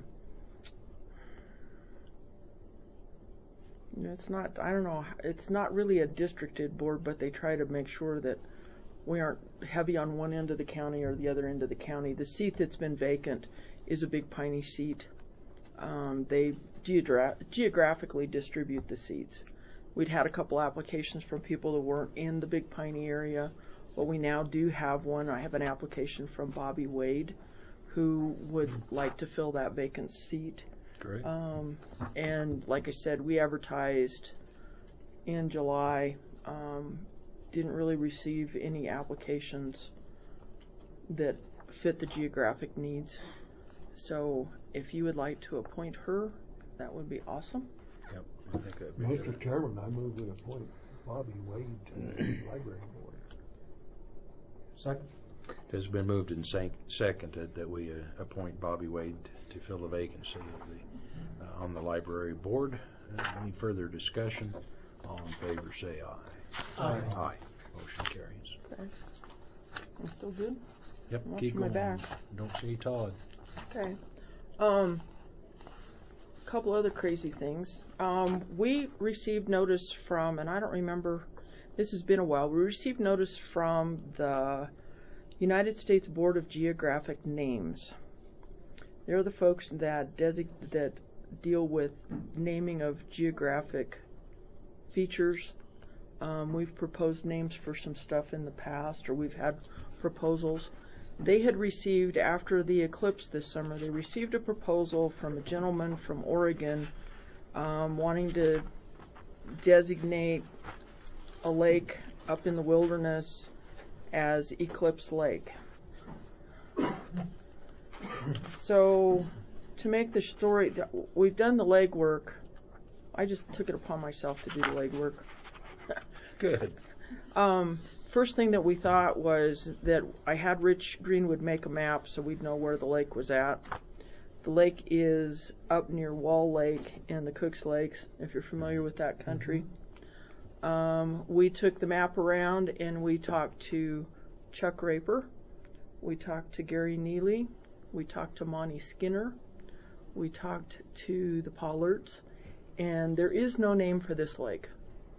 it's not, I don't know, it's not really a districted board, but they try to make sure that we aren't heavy on one end of the county or the other end of the county. The seat that's been vacant is a Big Piney seat. Um, they geogra- geographically distribute the seats. We'd had a couple applications from people that weren't in the Big Piney area, but we now do have one. I have an application from Bobby Wade, who would like to fill that vacant seat. Great. Um, and like I said, we advertised in July, um, didn't really receive any applications that fit the geographic needs. So if you would like to appoint her, that would be awesome. Yep. I think that'd be Mister good. Chairman, I move we appoint Bobby Wade to the library board. Second. It has been moved and sank, seconded that we uh, appoint Bobby Wade to fill the vacancy of the, uh, on the library board. Uh, any further discussion? All in favor say aye. Aye. Aye. Motion carries. Okay. I'm still good? Yep, Watch keep my going. back. Don't see Todd. Okay. Um, couple other crazy things. Um, we received notice from, and I don't remember, this has been a while, we received notice from the United States Board of Geographic Names. They're the folks that desig- that deal with naming of geographic features. Um, we've proposed names for some stuff in the past, or we've had proposals. They had received, after the eclipse this summer, they received a proposal from a gentleman from Oregon um, wanting to designate a lake up in the wilderness as Eclipse Lake. So, to make the story, we've done the legwork. I just took it upon myself to do the legwork. Good. Um, first thing that we thought was that I had Rich Greenwood make a map so we'd know where the lake was at. The lake is up near Wall Lake and the Cooks Lakes, if you're familiar with that country. Um, we took the map around and we talked to Chuck Raper. We talked to Gary Neely. We talked to Monty Skinner. We talked to the Pollards. And there is no name for this lake.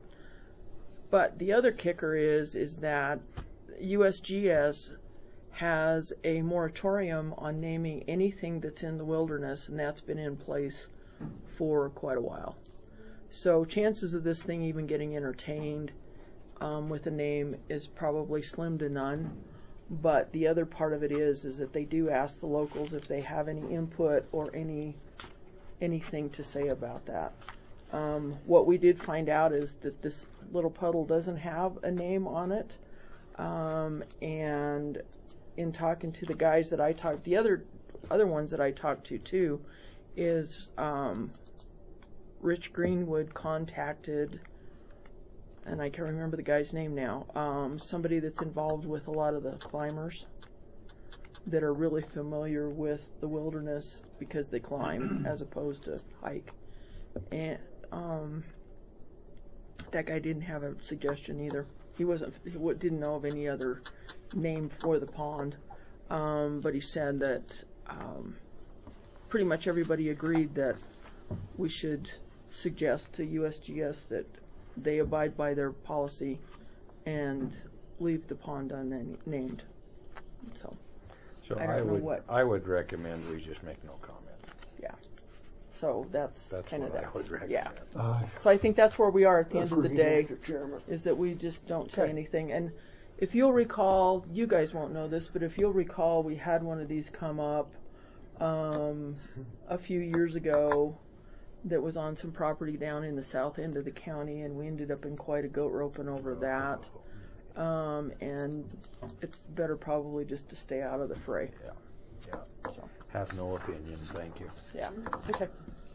But the other kicker is, is that U S G S has a moratorium on naming anything that's in the wilderness, and that's been in place for quite a while. So chances of this thing even getting entertained um, with a name is probably slim to none. But the other part of it is, is that they do ask the locals if they have any input or any anything to say about that. Um, what we did find out is that this little puddle doesn't have a name on it. Um, and in talking to the guys that I talked, the other other ones that I talked to too, is um, Rich Greenwood contacted, and I can't remember the guy's name now, um, somebody that's involved with a lot of the climbers that are really familiar with the wilderness because they climb as opposed to hike. And um, that guy didn't have a suggestion either. He wasn't, he didn't know of any other name for the pond, um, but he said that um, pretty much everybody agreed that we should suggest to U S G S that they abide by their policy and leave the pond unnamed. So, So I I, don't know would what. I would recommend we just make no comment. Yeah. So that's, That's kind of what that. I would recommend. Yeah. Uh, So I think that's where we are at the end of the Agreed, day, Mister Chairman. is that we just don't say Okay. anything. And if you'll recall, you guys won't know this, but if you'll recall, we had one of these come up um, a few years ago that was on some property down in the south end of the county, and we ended up in quite a goat roping over that. Um, and it's better probably just to stay out of the fray. Yeah. Yeah. So, Have no opinion, thank you. yeah. Okay.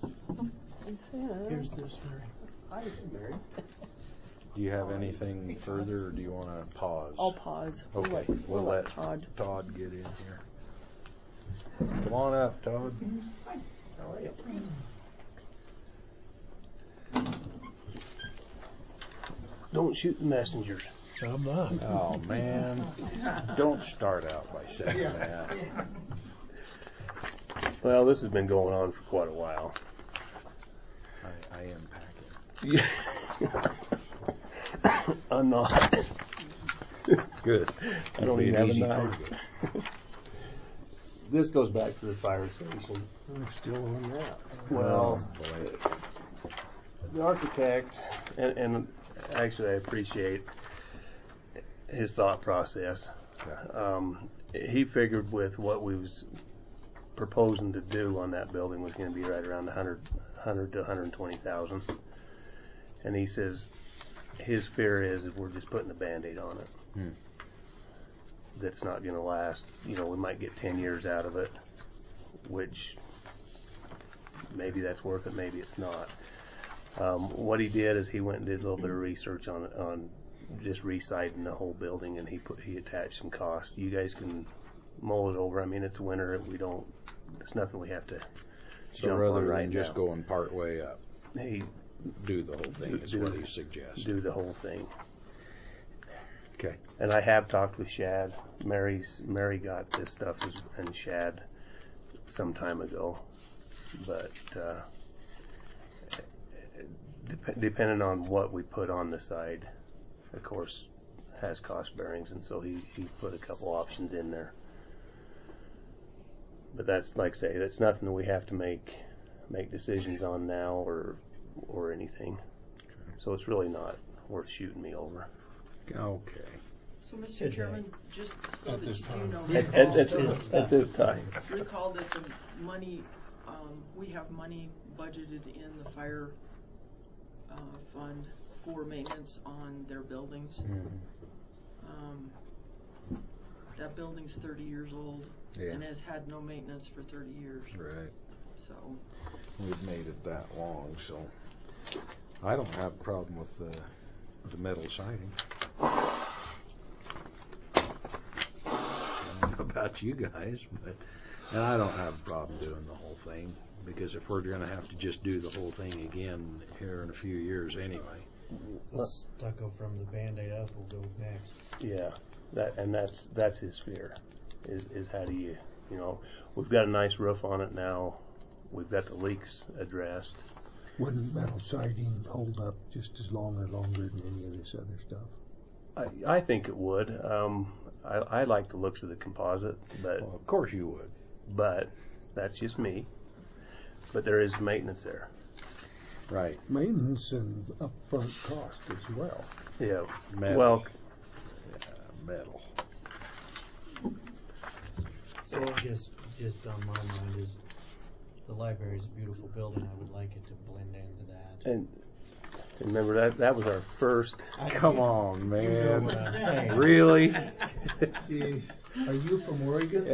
Here's this, Mary. Hi, Mary. Do you have anything further, or do you want to pause? I'll pause. We'll Okay, let- we'll, we'll let, let Todd. Todd get in here. Come on up, Todd. How are you? Don't shoot the messengers. I'm not. Oh, man. Don't start out by saying that. Well, this has been going on for quite a while. I, I am packing. I'm not. Good. I don't Be even an have a easy knife. target. This goes back to the fire station. I'm still on that. Well, Oh, boy. the architect, and, and actually I appreciate his thought process. Um, he figured with what we was proposing to do on that building was going to be right around one hundred, one hundred to one hundred twenty thousand. And he says his fear is that we're just putting a Band-Aid on it. Hmm. That's not going to last. You know, we might get ten years out of it, which maybe that's worth it, maybe it's not. Um, what he did is he went and did a little bit of research on on just resiting the whole building, and he put he attached some cost. You guys can mull it over. I mean, it's winter. We don't. There's nothing we have to So jump rather on than right just now. going part way up, He do the whole thing is Do- what he suggests. do the whole thing. Okay. And I have talked with Shad. Mary's Mary got this stuff as, and Shad some time ago, but uh, dep- depending on what we put on the side, of course, has cost bearings, and so he, he put a couple options in there. But that's, like I say, that's nothing that we have to make make decisions on now or or anything. So it's really not worth shooting me over. Okay. So, Mister Today. Chairman, just so At that this you time. know, At, at, at, at this time. recall that the money, um, we have money budgeted in the fire uh, fund for maintenance on their buildings. Mhm. Um, that building's thirty years old Yeah. and has had no maintenance for thirty years. Right. So, We've made it that long, so I don't have a problem with the the metal siding. I don't know about you guys, but and I don't have a problem doing the whole thing, because if we're going to have to just do the whole thing again here in a few years anyway. The stucco from the Band-Aid up will go next. Yeah, that and that's that's his fear. Is is how do you you know we've got a nice roof on it now. We've got the leaks addressed. Wouldn't metal siding hold up just as long or longer than any of this other stuff? I I think it would. Um, I I like the looks of the composite, but Well, of course you would. but that's just me. But there is maintenance there. Right. Maintenance and upfront cost as well. Yeah. Metal. Well, Yeah, metal. So I guess just on my mind is the library is a beautiful building. I would like it to blend into that. and remember that that was our first. Come on, You know man. what I'm saying. Really? Jeez. Are you from Oregon?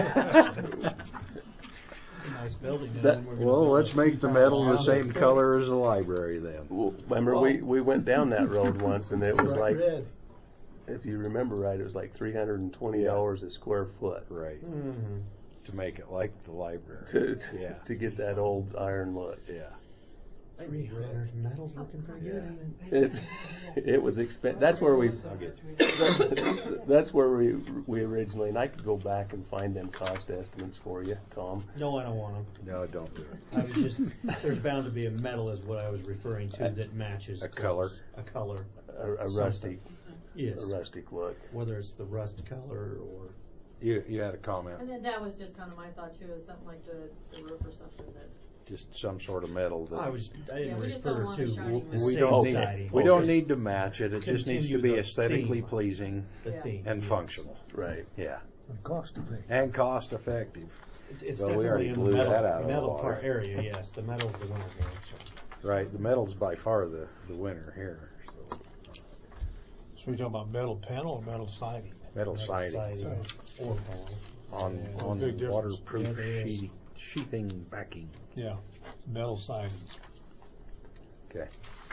It's a nice building. and That- then we're gonna Well, build let's a make the metal the two-tower same house. color as the library then. Well, remember we we went down that road once, and it was Bright like, red. if you remember right, it was like three hundred and twenty dollars a square foot Right. Mhm. To make it like the library. to to, Yeah. to get that old iron look. Yeah. Three hundred metal's looking pretty good. Yeah. Ain't It's it was expen- That's where we. I'll get That's where we we originally, and I could go back and find them cost estimates for you, Tom. it? No, I don't want them. No, don't do it. I was just, there's bound to be a metal is what I was referring to that matches. A close. color. A color. A, a Something. rustic, Yes. a rustic look. Whether it's the rust color or. You you had a comment. And then that was just kind of my thought too, is something like the, the roof or something that. Just some sort of metal that I was, I didn't Yeah, we just don't refer want to a shiny the roof. we same don't need- siding. we Okay. don't need to match it. It just needs to Continue be the aesthetically theme. pleasing The Yeah. theme. and yes. functional. Right. Yeah. And cost effective. And cost effective. It- It's Well, we already definitely in the blew metal, that out of the metal water. part area, yes. The metal's the winner here, so. Right. The metal's by far the, the winner here. So So we talking about metal panel or metal siding? metal Metal siding siding or panel. on Yeah. on Big difference. waterproof Yeah, there is. sheathing, sheathing backing. Yeah, metal siding. Okay.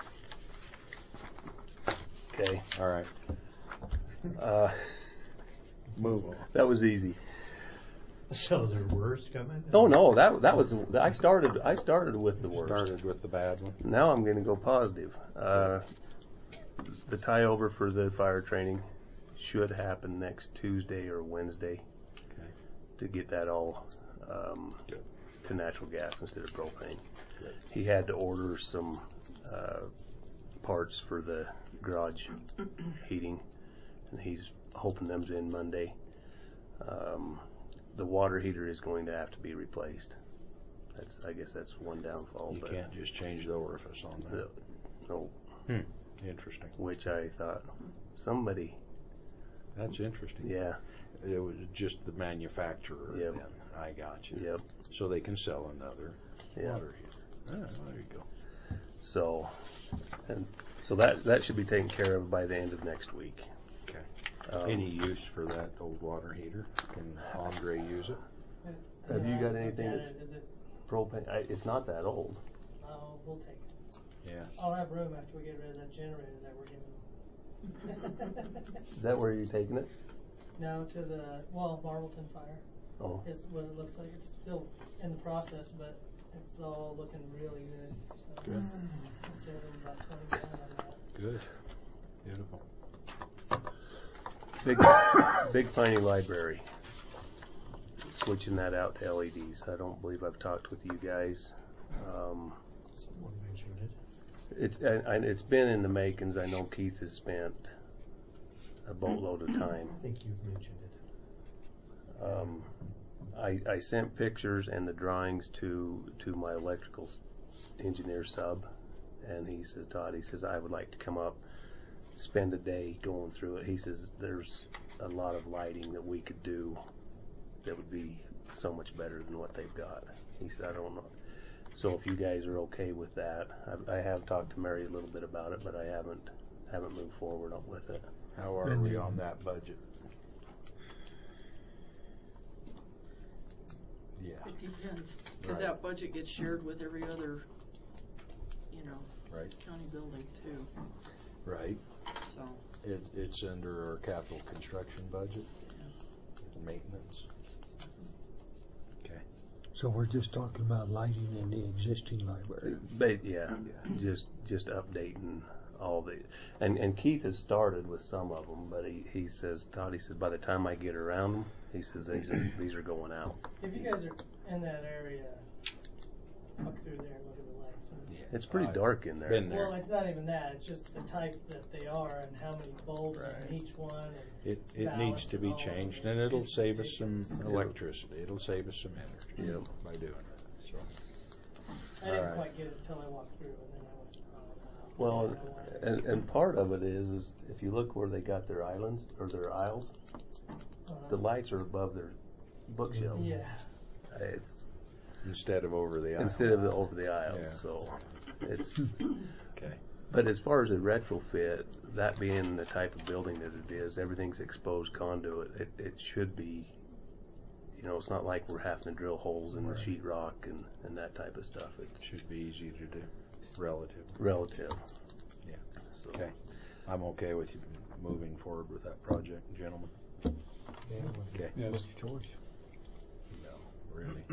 Okay. All right. Uh, Move on. that was easy. So there's worse coming? Oh no, that that was I started I started with the worst. Started with the bad one. Now I'm going to go positive. Uh, the tie over for the fire training should happen next Tuesday or Wednesday. Okay. To get that all um, to natural gas instead of propane. He had to order some uh, parts for the garage heating, and he's hoping them's in Monday. Um, the water heater is going to have to be replaced. That's I guess that's one downfall. You but can't just change the orifice on that. No, Hmm. Interesting. which I thought somebody, That's interesting. yeah, It was just the manufacturer. Yep. Then. I got you. yep, So they can sell another yeah. water heater. Ah, there you go. So, and so that that should be taken care of by the end of next week. Okay. Um, Any use for that old water heater? Can Andre use it? Have you got anything Look at that's it. Is it? propane? I, it's not that old. Oh, we'll take it. Yeah. I'll have room after we get rid of that generator that we're giving. Is that where you're taking it? No, to the well, Marvelton fire Oh, is what it looks like. It's still in the process, but it's all looking really good. So Good. I'll save them about twenty grand on that. Good. Beautiful. Big, Big Piney Library. Switching that out to L E Ds. I don't believe I've talked with you guys. Um, Someone mentioned it. it's and, and it's been in the makings. I know Keith has spent a boatload of time. I think you've mentioned it. Um, I, I sent pictures and the drawings to to my electrical engineer sub, and he says, Todd, he says, I would like to come up, spend a day going through it. He says there's a lot of lighting that we could do that would be so much better than what they've got. He said, I don't know. So if you guys are okay with that, I, I have talked to Mary a little bit about it, but I haven't haven't moved forward up with it. How are we on that budget? Yeah. It depends, because Right. that budget gets shared with every other, you know, Right. county building too, Right. so. It, it's under our capital construction budget, maintenance. Okay. So we're just talking about lighting in the existing library. But yeah, just just updating all the, and and Keith has started with some of them, but he he says, Todd, he says by the time I get around them, he says these are, these are going out. If you guys are in that area, walk through there and look at the lights. And Yeah. It's pretty I've dark in there. Been there. Well, it's not even that. It's just the type that they are and how many bulbs Right. in each one. And It, it ballast needs to and be all of changed, it. and it'll It's save us some ridiculous. electricity. It'll save us some energy Yep. by doing it. So, I didn't Alright. quite get it until I walked through, and then I went, oh, wow. Well, I don't want it. and, and part of it is, is if you look where they got their islands or their aisles, Uh-huh. the lights are above their bookshelf. Yeah. It's instead of over the aisle. instead of the, over the aisle. Yeah. So it's. Okay. But as far as a retrofit, that being the type of building that it is, everything's exposed conduit. It it should be. You know, it's not like we're having to drill holes in Right. the sheetrock and and that type of stuff. It's Should be easy to do. Relative. relative. Yeah. So. Okay. I'm okay with you moving forward with that project, gentlemen. Yeah, Okay. Yes. what's choice? No, really.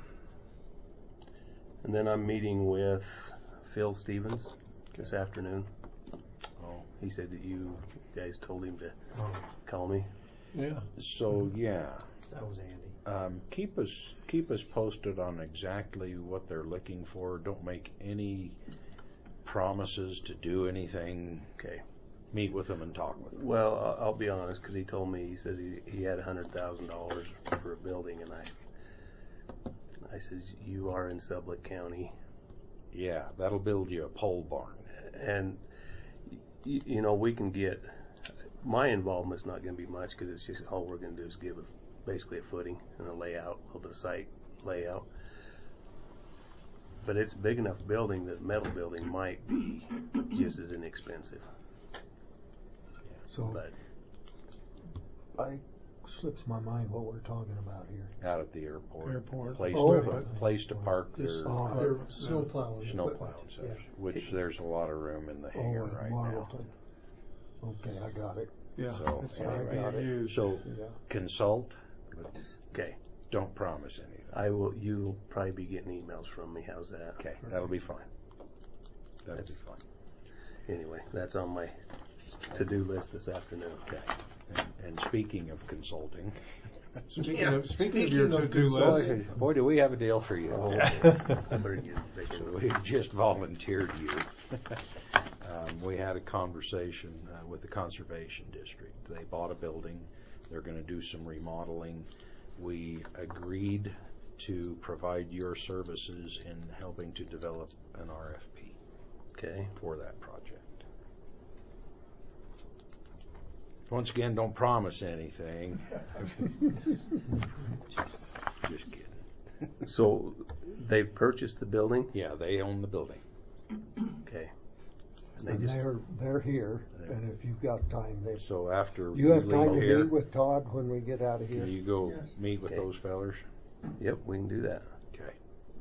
And then I'm meeting with Phil Stevens this afternoon. Oh. He said that you guys told him to Oh, call me. Yeah. So yeah, that was Andy. um, keep us keep us posted on exactly what they're looking for. Don't make any promises to do anything. Okay. Meet with them and talk with them. Well, I'll, I'll be honest, because he told me, he said he, he had a hundred thousand dollars for a building, and I, I says, you are in Sublette County, Yeah, that'll build you a pole barn. and y- you know we can get. My involvement's not going to be much because it's just all we're going to do is give a, basically a footing and a layout, a little bit of site layout. But it's a big enough building that metal building might be just as inexpensive. So But I slips my mind what we're talking about here. Out at the airport. Airport. Place, Oh, to, yeah. place to park This, their Oh, their uh, snow plowing. snow equipment. plowing Yeah. section, which there's a lot of room in the Oh, hangar in right now. Marlton. Okay, I got it. Yeah. So, it's anyway, not being used. So Yeah. consult, but okay, don't promise anything. I will. You'll probably be getting emails from me. How's that? Okay, that'll be fine. That'll be fine. Anyway, that's on my to-do list this afternoon. Okay. And, and speaking of consulting, Speaking of speaking, of Speaking your of to-do consulting- list, boy, do we have a deal for you. Oh, I better get big So in. we just volunteered you. um, we had a conversation uh, with the Conservation District. They bought a building. They're going to do some remodeling. We agreed to provide your services in helping to develop an R F P Okay. for that project. Once again, don't promise anything. Just kidding. So they've purchased the building. Yeah, they own the building. Okay. And they And just they're, they're here, and if you've got time, they, So after you have leave time to here, meet with Todd when we get out of here? can you go Yes. meet with Okay. those fellers? Yep, we can do that. Okay.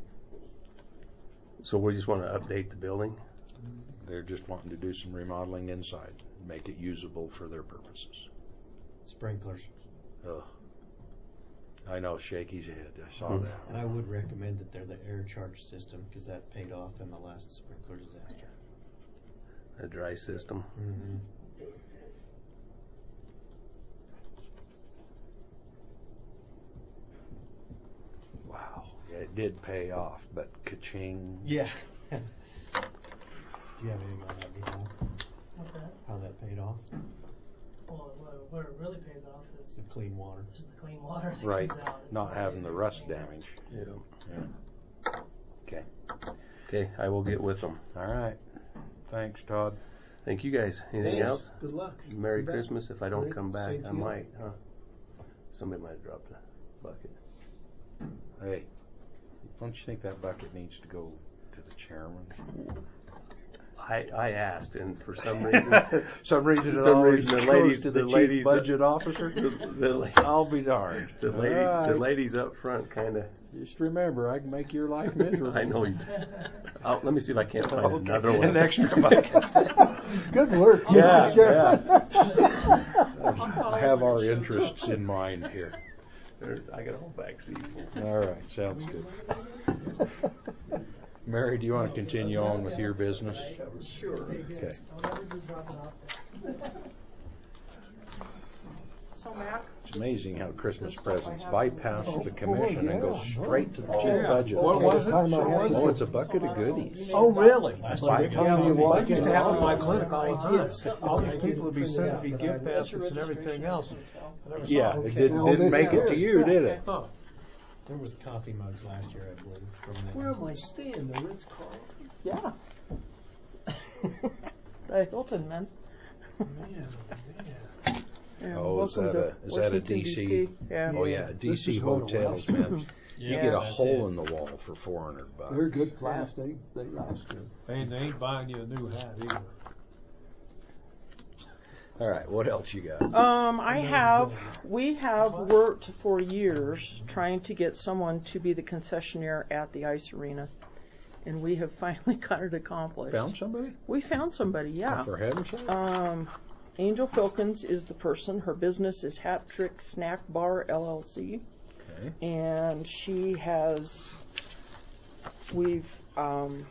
So we just want to update the building. They're just wanting to do some remodeling inside, make it usable for their purposes. Sprinklers. Ugh. I know, shake his head. I saw Hmm. that. And I would recommend that they're the air charge system because that paid off in the last sprinkler disaster. A dry system. Mm-hmm. Wow. Yeah, it did pay off, but ka-ching. Yeah. Do you have anything on that, Nicole? What's that? How that paid off? Well, what, what it really pays off is The clean water. just the clean water that Right. comes out. It's Not having the rust clean. damage. Yeah. Yeah. Okay. Okay, I will get with them. All right. Thanks, Todd. Thank you guys. Anything Thanks. else? Good luck. Merry You bet. Christmas. If I don't Great. come back, Same to I you. might, huh? Somebody might have dropped a bucket. Hey, don't you think that bucket needs to go to the chairman? I, I asked, and for some reason, Some reason it some always reason the goes ladies, to the, the chief ladies, budget officer. the, the, la- I'll be darned. the ladies, All the right. ladies up front kind of. Just remember, I can make your life miserable. I know you. I'll, let me see if I can't find Okay. another one. An extra bucket. Good work. Yeah, Chairman. yeah. I have our interests in mind here. There's, I got a whole back seat. All right, sounds good. Mary, do you want to continue on with your business? Sure. Okay. I'll never just drop it off there. So Mac, It's amazing how Christmas presents bypass the commission and go yeah. straight to the chief Yeah. budget. What was it? Time I What had was to- Oh, it's a bucket of goodies. Oh, really? Last By year. the time you I walk used in to have in the my office, clinic all the time. Yes. All I these didn't people would be print it sending out, me but gift I- baskets and everything else. I never saw Yeah, it. it didn't, Well, didn't this make it year, to you, did it? Huh. There was coffee mugs last year, I believe, from them. Where am I staying? The Ritz Carlton? yeah. The Hilton, man. Man, man. Yeah, Oh, is welcome that to a, is that a Washington, D C? Yeah. Oh, yeah, This D C is what it hotels, was. man. You Yeah, get a that's hole it. in the wall for four hundred bucks. They're good class. They, they last good. And they ain't buying you a new hat either. All right, what else you got? Um, I have, we have worked for years trying to get someone to be the concessionaire at the ice arena. And we have finally got it accomplished. Found somebody? We found somebody, yeah. For heaven's sake. Um, Angel Filkins is the person. Her business is Hat Trick Snack Bar L L C. Okay. And she has, we've, um,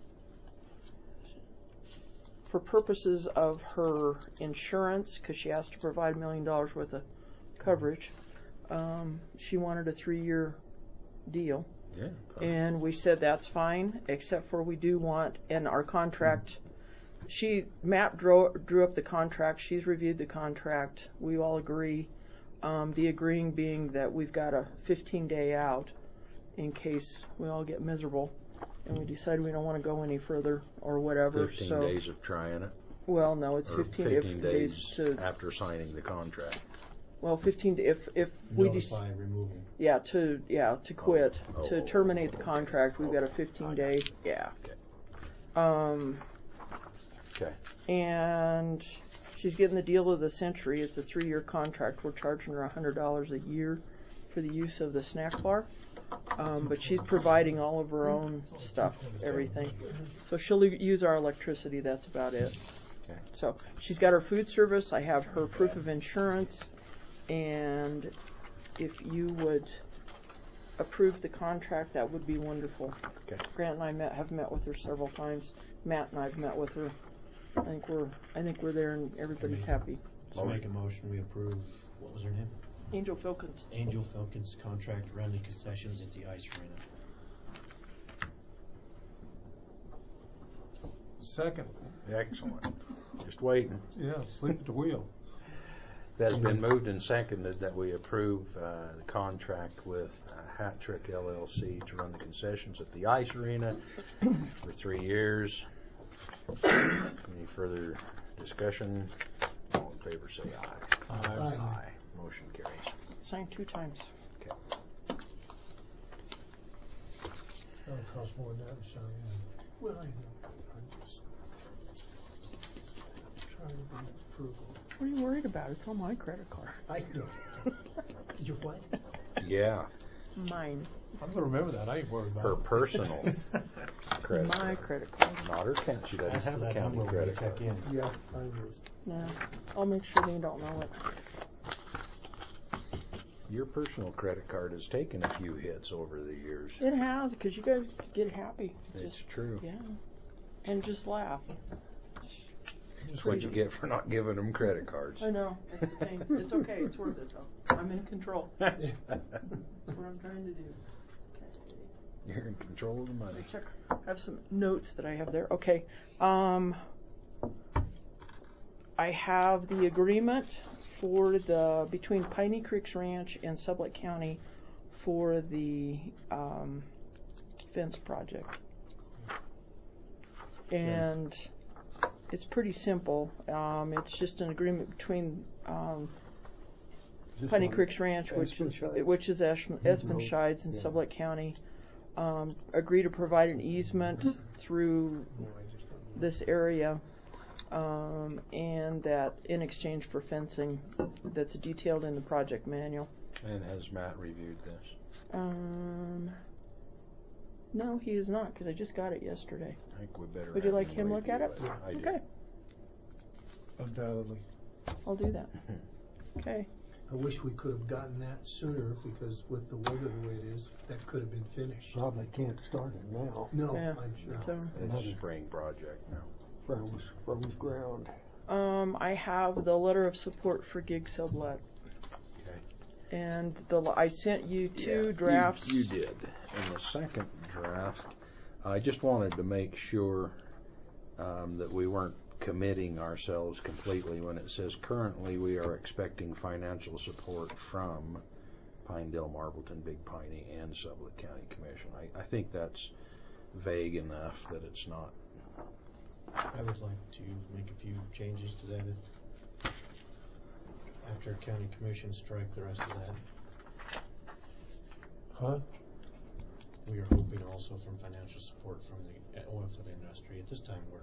for purposes of her insurance, because she has to provide a million dollars worth of coverage, um, she wanted a three-year deal. Yeah. And we said that's fine, except for we do want, in our contract, she, Matt drew, drew up the contract, she's reviewed the contract, we all agree. Um, the agreeing being that we've got a fifteen day out in case we all get miserable and we decide we don't want to go any further or whatever. Fifteen so, days of trying it. well, no, it's Or fifteen, fifteen if, days days to, after signing the contract. well, fifteen, if, if we decide. Notify removal. Yeah, to yeah to quit Oh, to oh, terminate the okay. contract. We've got a Okay. fifteen day. Yeah. Okay. Um, Okay. and she's getting the deal of the century. It's a three year contract. We're charging her a hundred dollars a year for the use of the snack bar. Um, but she's providing all of her own stuff, everything. So she'll u- use our electricity. That's about it. Okay. So she's got her food service. I have her proof of insurance, and if you would approve the contract, that would be wonderful. Okay. Grant and I met, have met with her several times. Matt and I've met with her. I think we're, I think we're there, and everybody's happy. So make a motion, we approve, what was her name? Angel Filkins. Angel Filkins contract running concessions at the ice arena. Second. Excellent. Just waiting. Yeah, sleep at the wheel. That's been moved and seconded that we approve uh, the contract with uh, Hat Trick L L C to run the concessions at the ice arena for three years. Any further discussion? All in favor say aye. Aye. Aye. Motion carries. Signed two times. Okay. That'll cost more than that, so, yeah. Well, I know, I'm just trying to be frugal. What are you worried about? It's on my credit card. I know. Your what? Yeah, Mine. I'm gonna remember that. I ain't worried about her it. personal credit My card. credit card. Not her count. She doesn't Ask for have a that county number when you credit check card. in. Yeah, I just. No. I'll make sure they don't know it. Your personal credit card has taken a few hits over the years. It has, because you guys get happy. It's Just, true. yeah. And just laugh. That's what you get for not giving them credit cards. I know. It's a pain. It's okay. It's worth it, though. I'm in control. That's what I'm trying to do. You're in control of the money. Check. I have some notes that I have there. Okay. Um, I have the agreement for the between Piney Creeks Ranch and Sublette County for the um, fence project, and it's pretty simple. Um, it's just an agreement between um, This Piney one, Creeks Ranch, which is Espenshide? which is Esh- Espenshades in Yeah. Sublette County. Um, agree to provide an easement through this area, um, and that in exchange for fencing that's detailed in the project manual. And has Matt reviewed this? Um, no, he is not, because I just got it yesterday. I think we better. Would you have like him look at it? review I do. Okay, Undoubtedly. I'll do that. Okay. I wish we could have gotten that sooner, because with the weather the way it is, that could have been finished. Probably can't start it now. No, Yeah, I, no. so- It's a spring project now. Froze, froze ground. Um, I have the letter of support for Gig Sublet. Okay. And the I sent you Yeah, two you- drafts. You, did. In the second draft, I just wanted to make sure um, that we weren't committing ourselves completely when it says currently we are expecting financial support from Pinedale, Marbleton, Big Piney, and Sublette County Commission. I, I think that's vague enough that it's not. I would like to make a few changes to that if, after county commission, strike the rest of that. Huh? We are hoping also from financial support from the oil field industry. At this time, we're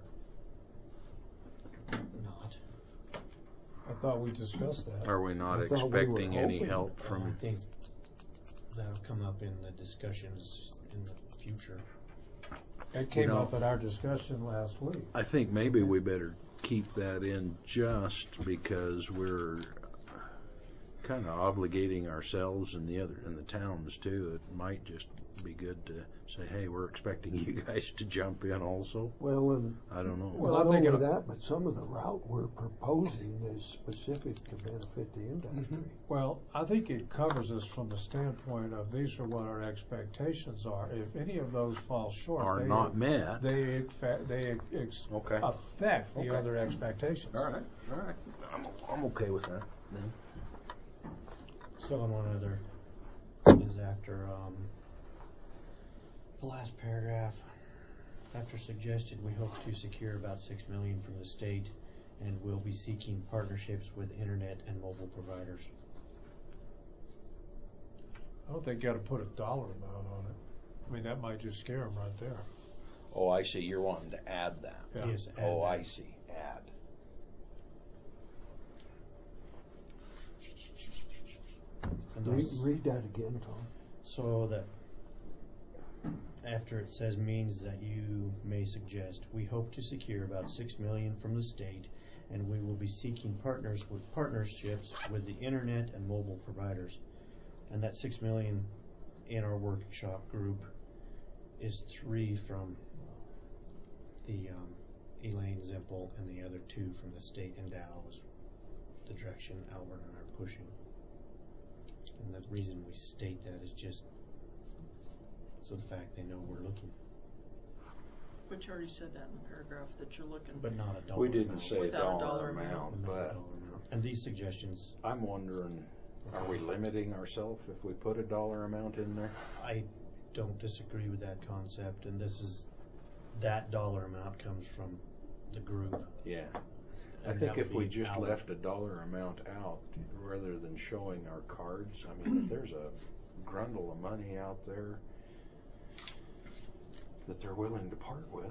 not. I thought we discussed that. Are we not I thought we were expecting any hoping. help I from? think that'll come up in the discussions in the future. It came know- up at our discussion last week. I think maybe we better keep that in just because we're kind of obligating ourselves and the other and the towns too. It might just be good to say, hey, we're expecting you guys to jump in also. Well, and I don't know. Well, not I think only it- that, but some of the route we're proposing is specific to benefit the industry. Well, I think it covers us from the standpoint of these are what our expectations are. If any of those fall short, Are they, not met. They exfa- they ex- Okay. affect the Okay. other expectations. All right, all right. I'm, I'm okay with that. Then. So, and one other is after um, the last paragraph. After suggested, we hope to secure about six million from the state, and will be seeking partnerships with internet and mobile providers. I don't think you got to put a dollar amount on it. I mean, that might just scare them right there. Oh, I see. You're wanting to add that. Yeah. Yes, add Oh, that. I see. Add. And Read, those- read that again, Tom. So that after it says means that you may suggest, we hope to secure about six million from the state, and we will be seeking partners with partnerships with the internet and mobile providers. And that six million in our workshop group is three from the um, Elaine Zimpel, and the other two from the state and Dow was the direction Albert and I are pushing. And the reason we state that is just so the fact they know we're looking, But you already said that in the paragraph that you're looking. but not a dollar We didn't amount. say a Without a dollar, dollar amount, amount. Not a but dollar amount. And these suggestions, I'm wondering, are we limiting ourselves if we put a dollar amount in there? I don't disagree with that concept, and this is, that dollar amount comes from the group. Yeah. I And think that if would we be just Albert. left a dollar amount out, rather than showing our cards, I mean, if there's a grundle of money out there that they're willing to part with.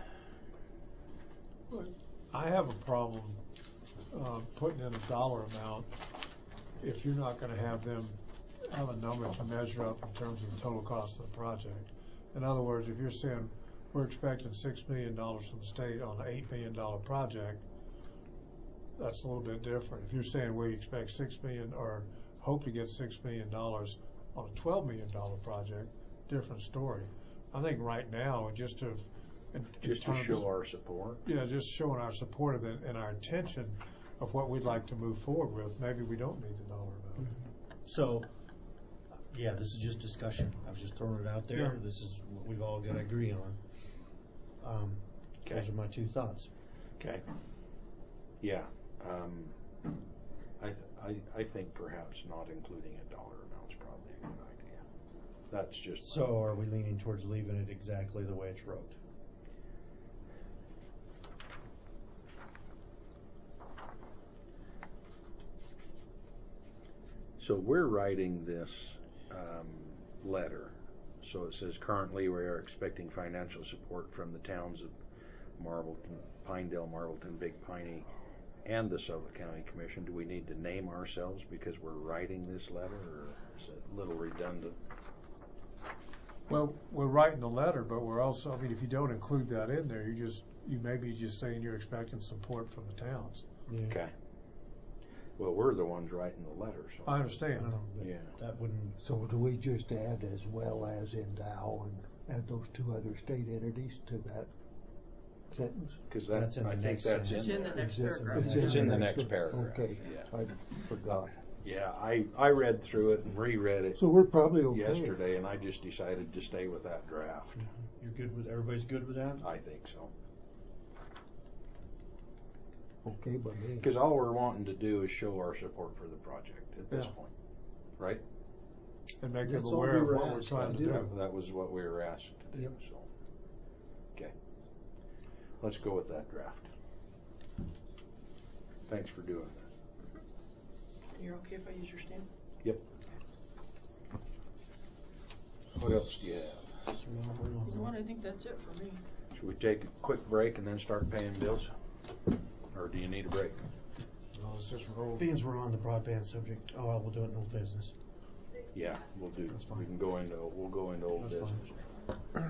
I have a problem uh, putting in a dollar amount if you're not going to have them have a number to measure up in terms of the total cost of the project. In other words, if you're saying we're expecting six million dollars from the state on an eight million dollar project, that's a little bit different. If you're saying we expect six million or hope to get six million dollars on a twelve million dollar project, different story. I think right now, just to in, in Just to terms- show our support. yeah, just showing our support of it and our intention of what we'd like to move forward with, maybe we don't need the dollar amount. So Yeah, this is just discussion. I was just throwing it out there. Yeah. This is what we've all got to agree on. Um, Okay. Those are my two thoughts. Okay. Yeah. Um, I, th- I I think perhaps not including a dollar amount is probably a good idea. That's just So are we leaning towards leaving it exactly the way it's wrote? So we're writing this um, letter. So it says currently we are expecting financial support from the towns of Marvelton, Pinedale, Marvelton, Big Piney, and the Suffolk County Commission. Do we need to name ourselves because we're writing this letter, or is it a little redundant? Well, we're writing the letter, but we're also, I mean, if you don't include that in there, you just, you may be just saying you're expecting support from the towns. Yeah. Okay. Well, we're the ones writing the letter, so. I understand. I know, but Yeah. that wouldn't. So do we just add as well as endow and add those two other state entities to that sentence? Because that, That's in the I think next that's sentence. It's in there. the next Is this- paragraph. is It's this in the next next paragraph, Okay, yeah. I forgot. Yeah, I, I read through it and reread it So we're probably okay. yesterday, and I just decided to stay with that draft. You're good with, everybody's good with that? I think so. Okay by me. Because all we're wanting to do is show our support for the project at this Yeah. point, right? And make them That's all aware we of were what we're asked trying to to do. do. That, that was what we were asked to do, Yep. so. Okay. Let's go with that draft. Thanks for doing that. You're okay if I use your stamp? Yep. What else do you have? You know what, I think that's it for me. Should we take a quick break and then start paying bills? Or do you need a break? No, let's just roll. Being we're on the broadband subject, oh, well, we'll do it in old business. Yeah, we'll do. That's fine. We can go into, we'll go into old That's fine. business.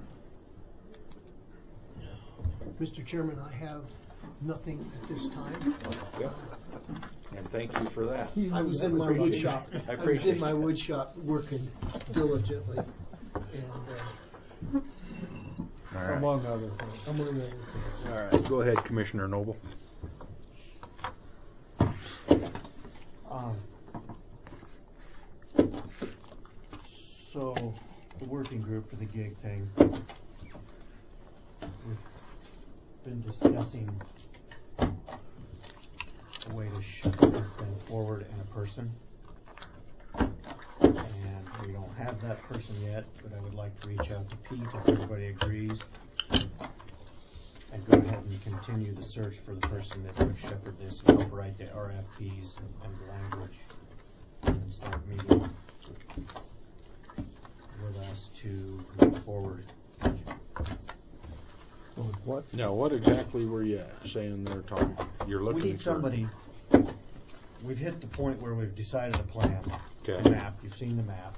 Mister Chairman, I have nothing at this time. Yep. And thank you for that. I was in my wood Appreciate shop. it. I I was appreciate in my it. wood shop working diligently, and, uh, All right. Among other things. among other things. All right, go ahead, Commissioner Noble. Um, so, the working group for the gig thing, we've been discussing a way to shuffle this thing forward in a person. And we don't have that person yet, but I would like to reach out to Pete if everybody agrees. And go ahead and continue the search for the person that would shepherd this and help write the R F Ps and, and the language. And start meeting with us to move forward. What? Now, what exactly were you saying there, Tom? You're looking We need for somebody, we've hit the point where we've decided a plan, Okay. the map, you've seen the map.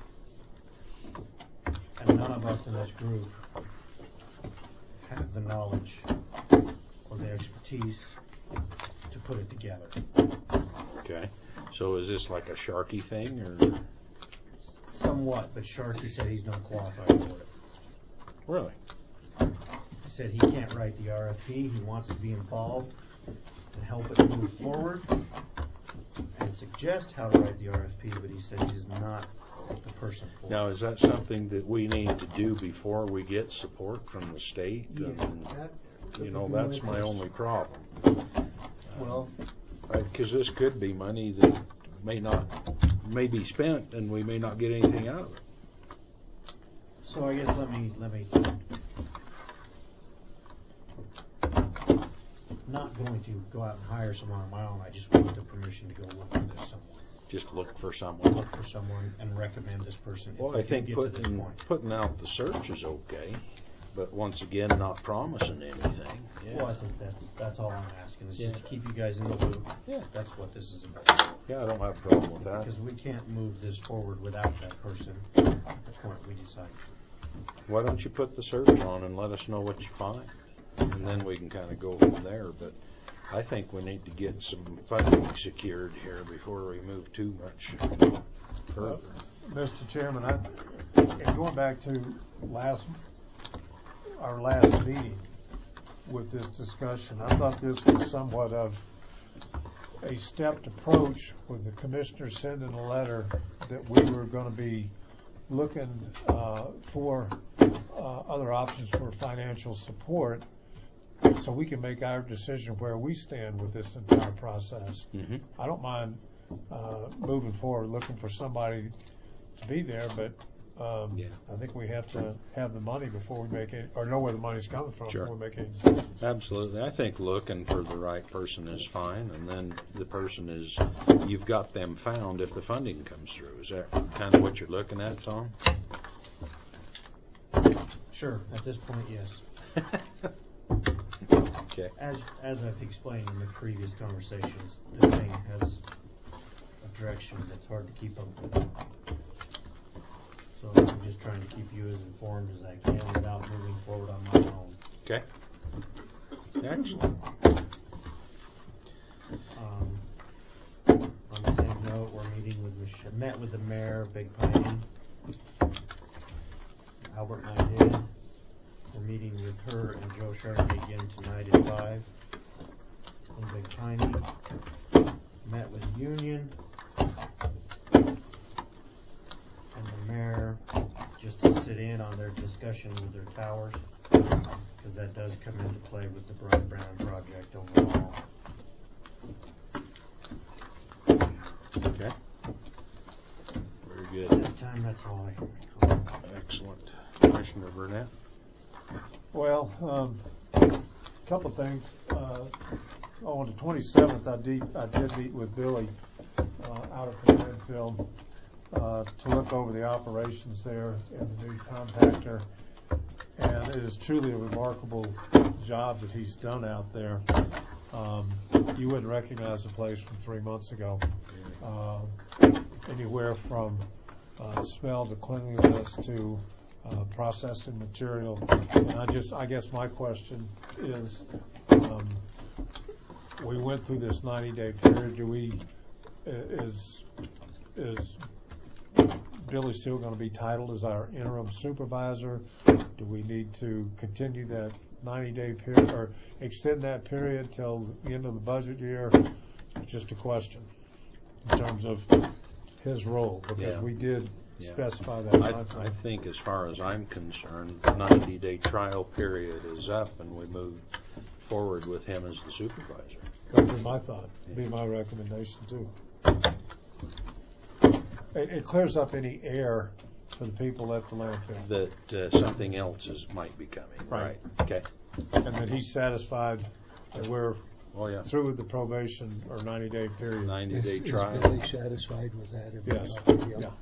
And none of us in this group have the knowledge or the expertise to put it together. Okay. So is this like a Sharky thing, or? Somewhat, but Sharkey said he's not qualified for it. Really? He said he can't write the R F P, he wants to be involved and help it move forward and suggest how to write the R F P, but he said he's not the person for it. Now, is that something that we need to do before we get support from the state? Yeah, And, that- you know, that would be that's my my question. only problem. Well, Because this could be money that may not, may be spent, and we may not get anything out of it. so I guess let me, let me, not going to go out and hire someone on my own, I just want the permission to go look for this someone. Just look for someone. Look for someone and recommend this person. if Well, we I can think get to this putting, point. putting out the search is okay, but once again, not promising anything. Well, I Yeah. think that's, that's all I'm asking, is just to Yeah. keep you guys in the loop. Yeah. That's what this is about. Yeah, I don't have a problem with that. Because we can't move this forward without that person, at the point we decide. Why don't you put the search on and let us know what you find? And then we can kind of go from there, but I think we need to get some funding secured here before we move too much further. Mister Chairman, I, and going back to last, our last meeting with this discussion, I thought this was somewhat of a stepped approach with the commissioner sending a letter that we were going to be looking uh, for uh, other options for financial support so we can make our decision where we stand with this entire process. Mm-hmm. I don't mind uh, moving forward, looking for somebody to be there, but um, Yeah. I think we have to have the money before we make it, or know where the money's coming from Sure. before we make any decisions. Absolutely. I think looking for the right person is fine, and then the person is, you've got them found if the funding comes through. Is that kind of what you're looking at, Tom? Sure, at this point, yes. Okay. As, as I've explained in the previous conversations, the thing has a direction that's hard to keep up with. So I'm just trying to keep you as informed as I can without moving forward on my own. Okay. Excellent. Um, on the same note, we're meeting with Mich- met with the mayor of Big Piney. Albert and I did. We're meeting with her and Joe Sharkey again tonight at five in Big Piney. Met with Union and the mayor just to sit in on their discussion with their towers, because that does come into play with the Broad Brown project overall. Okay. Very At good. this time, that's all I can recall. Excellent. Commissioner Burnett? Well, um, a couple of things. Uh, on the twenty-seventh, I did, I did meet with Billy uh, out at the landfill uh, to look over the operations there and the new compactor. And it is truly a remarkable job that he's done out there. Um, you wouldn't recognize the place from three months ago. Uh, anywhere from uh, smell to cleanliness to uh, processing material. And I just, I guess my question is, um, we went through this ninety-day period. Do we, is, is Billy still going to be titled as our interim supervisor? Do we need to continue that ninety-day period or extend that period till the end of the budget year? It's just a question in terms of his role, because Yeah. we did Yeah. specify that. I, I think as far as I'm concerned, the ninety-day trial period is up and we move forward with him as the supervisor. That'd be my thought, be my recommendation too. It, it clears up any air for the people at the landfill. That uh, something else is, might be coming, right? Right. Okay. And that he's satisfied that we're Oh, yeah. through with the probation or ninety-day period. ninety-day Is- trial. Is Billy satisfied with that? Yes. Everybody? Yeah.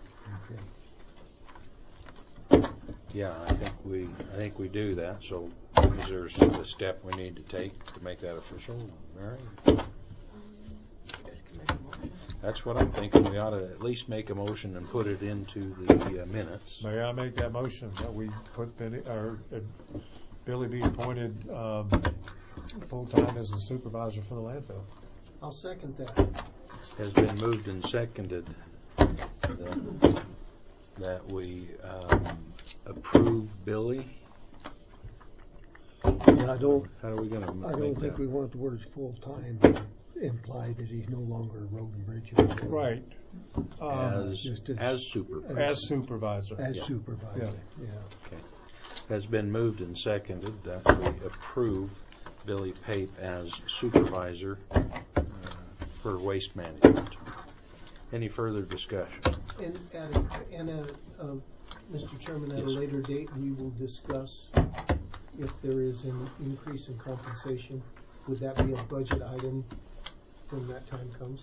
Okay. Yeah, I think we, I think we do that. So is there a step we need to take to make that official, Mary? That's what I'm thinking. We ought to at least make a motion and put it into the uh, minutes. May I make that motion that we put Billy, or uh, Billy be appointed um, full-time as the supervisor for the landfill? I'll second that. Has been moved and seconded that, that we um, approve Billy. Yeah, I don't, How are we going to I make don't think that? we want the words full-time to imply that he's no longer a road and bridge employee. Right. Um, As, just as- as supervisor. as supervisor. As Yeah. supervisor, yeah. Okay. Has been moved and seconded that we approve Billy Pape as supervisor uh, for waste management. Any further discussion? And at a, and a, uh, Mister Chairman, at a Yes. later date, we will discuss if there is an increase in compensation. Would that be a budget item when that time comes?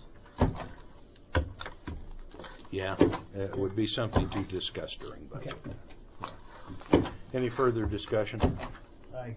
Yeah, it would be something to discuss during budget. Okay. Any further discussion? I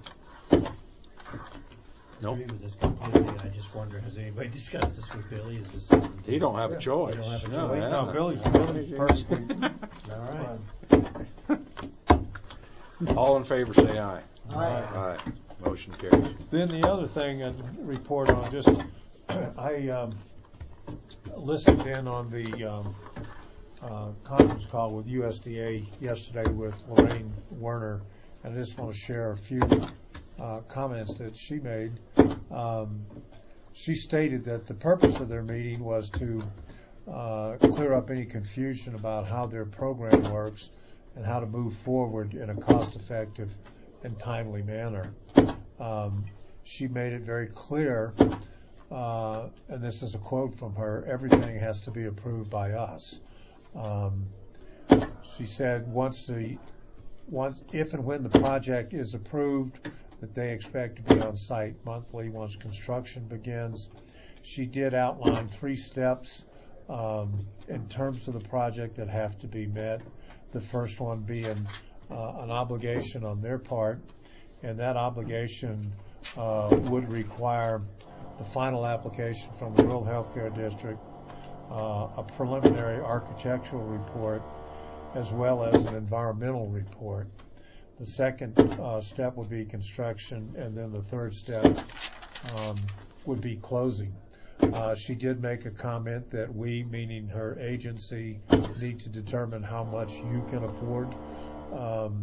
No? agree with this completely. I just wonder, has anybody discussed this with Billy? Is this something? He don't have a choice. You don't have a No, choice? yeah. No, Billy's, Billy's perfectly All right. All in favor, say aye. Aye. Aye. Motion carries. Then the other thing I'd report on, just, I um, listened in on the um, uh, conference call with U S D A yesterday with Lorraine Werner, and I just want to share a few uh, comments that she made. Um, she stated that the purpose of their meeting was to uh, clear up any confusion about how their program works and how to move forward in a cost-effective and timely manner. Um, she made it very clear, uh, and this is a quote from her, everything has to be approved by us. Um, she said once the, once, if and when the project is approved, that they expect to be on site monthly once construction begins. She did outline three steps um, in terms of the project that have to be met. The first one being uh, an obligation on their part, and that obligation uh, would require the final application from the Rural Healthcare District, uh, a preliminary architectural report, as well as an environmental report. The second uh, step would be construction, and then the third step um, would be closing. Uh, she did make a comment that we, meaning her agency, need to determine how much you can afford. Um,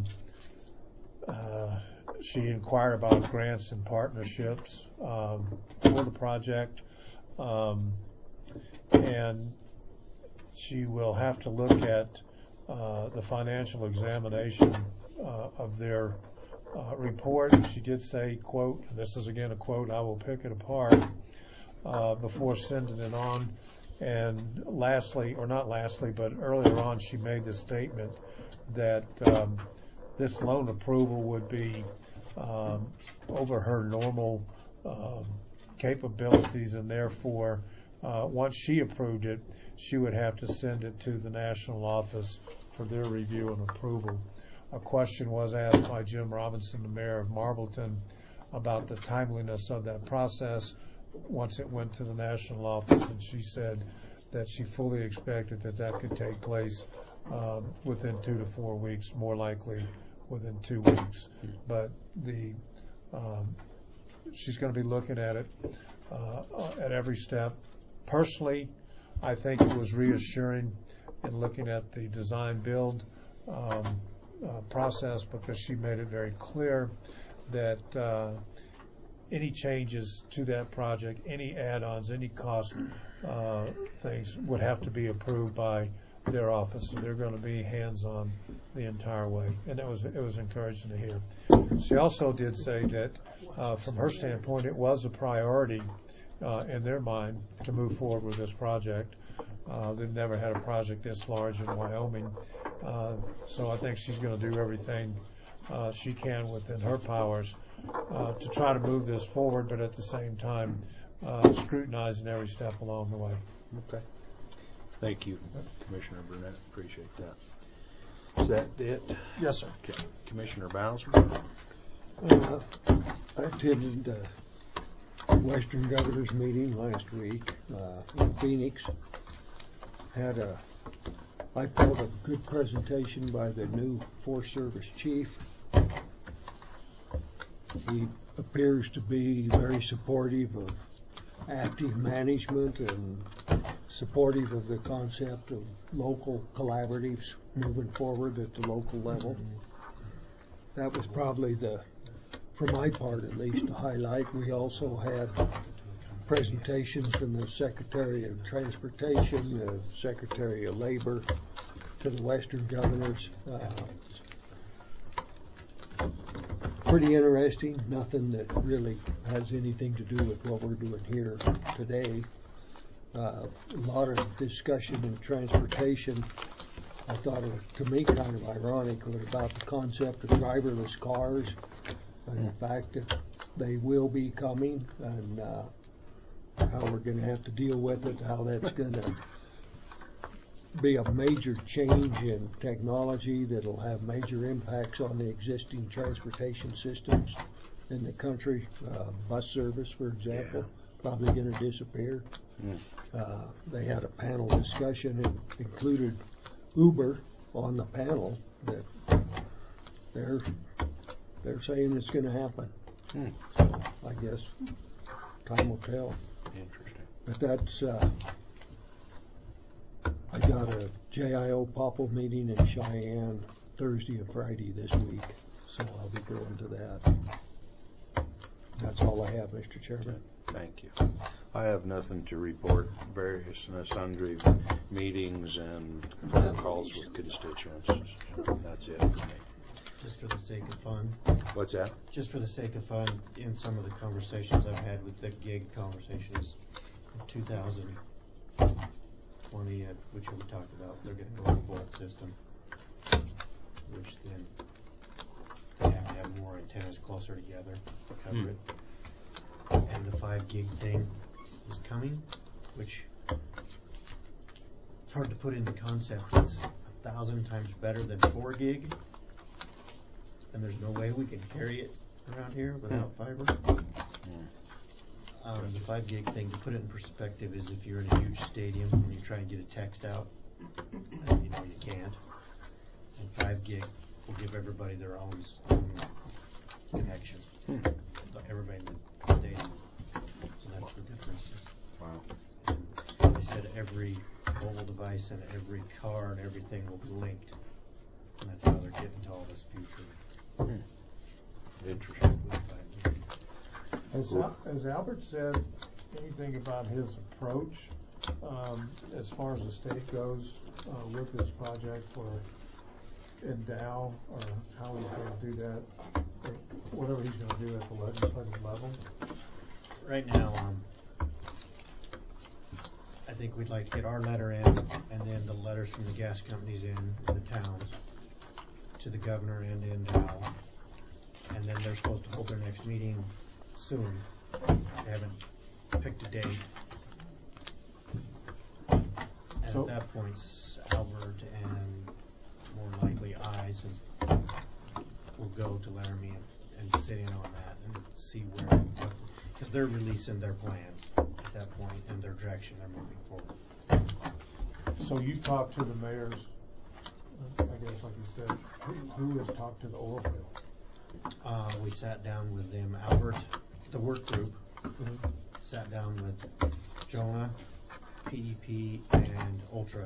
uh, she inquired about grants and partnerships um, for the project, um, and she will have to look at uh, the financial examination uh, of their uh, report. She did say, quote, and this is again a quote, I will pick it apart uh, before sending it on. And lastly, or not lastly, but earlier on, she made the statement that um, this loan approval would be um, over her normal um, capabilities, and therefore, uh, once she approved it, she would have to send it to the national office for their review and approval. A question was asked by Jim Robinson, the mayor of Marbleton, about the timeliness of that process once it went to the national office, and she said that she fully expected that that could take place um, within two to four weeks, more likely within two weeks. But the um, she's going to be looking at it uh, at every step. Personally, I think it was reassuring in looking at the design build um, uh, process, because she made it very clear that uh, any changes to that project, any add-ons, any cost uh, things would have to be approved by their office. So they're going to be hands-on the entire way, and it was it was encouraging to hear. She also did say that uh, from her standpoint, it was a priority uh, in their mind to move forward with this project. Uh, they've never had a project this large in Wyoming, uh, so I think she's going to do everything uh, she can within her powers uh, to try to move this forward, but at the same time uh, scrutinizing every step along the way. Okay. Thank you, Commissioner Burnett. Appreciate that. Is that it? Yes, sir. Okay. Commissioner Bowsman? Uh, I attended the Western Governors meeting last week uh, in Phoenix. Had a, I felt a good presentation by the new Forest Service chief. He appears to be very supportive of active management and supportive of the concept of local collaboratives moving forward at the local level. That was probably the, for my part at least, a highlight. We also had presentations from the Secretary of Transportation, the Secretary of Labor, to the Western Governors. Uh, pretty interesting. Nothing that really has anything to do with what we're doing here today. Uh, a lot of discussion in transportation. I thought it was, to me, kind of ironic about the concept of driverless cars and the fact that they will be coming, and uh, how we're going to have to deal with it, how that's going to be a major change in technology that'll have major impacts on the existing transportation systems in the country. Uh, bus service, for example, yeah. probably going to disappear. Mm. Uh, they had a panel discussion and included Uber on the panel, that they're they're saying it's going to happen. Mm. So I guess time will tell. Interesting. But that's, uh, I got a J I O Popple meeting in Cheyenne Thursday and Friday this week, so I'll be going to that. That's all I I have, Mister Chairman. Thank you. I have nothing to report. Various and sundry meetings and calls with constituents. That's it for me. Just for the sake of fun. What's that? Just for the sake of fun, in some of the conversations I've had with the gig conversations, in two thousand twenty, uh, which we talked about, they're going to go with a bolt system, which then they have to have more antennas closer together to cover Hmm. it. And the five gig thing is coming, which it's hard to put into concept. It's a thousand times better than four gig, and there's no way we can carry it around here without fiber. Um, the five gig thing, to put it in perspective, is if you're in a huge stadium and you try and get a text out, and you know you can't. And five gig will give everybody their own, own connection. Hmm. So everybody in the stadium. So that's the difference. Wow. And they said every mobile device and every car and everything will be linked. And that's how they're getting to all this future. Hmm. Interesting. Has, Al- has Albert said anything about his approach um, as far as the state goes uh, with this project for endow, or how he's going to do that, or whatever he's going to do at the legislative level? Right now, um, I think we'd like to get our letter in, and then the letters from the gas companies in, the towns, to the governor and in Dow. And then they're supposed to hold their next meeting soon. They haven't picked a date. And So- at that point, s- Albert and more likely I, since will go to Laramie and, and sit in on that and see where, because they're releasing their plans at that point and their direction they're moving forward. So you talked to the mayors, uh, I guess like you said, who, who has talked to the oil field? Uh, we sat down with them, Albert, the work group, sat down with Jonah, P E P, and Ultra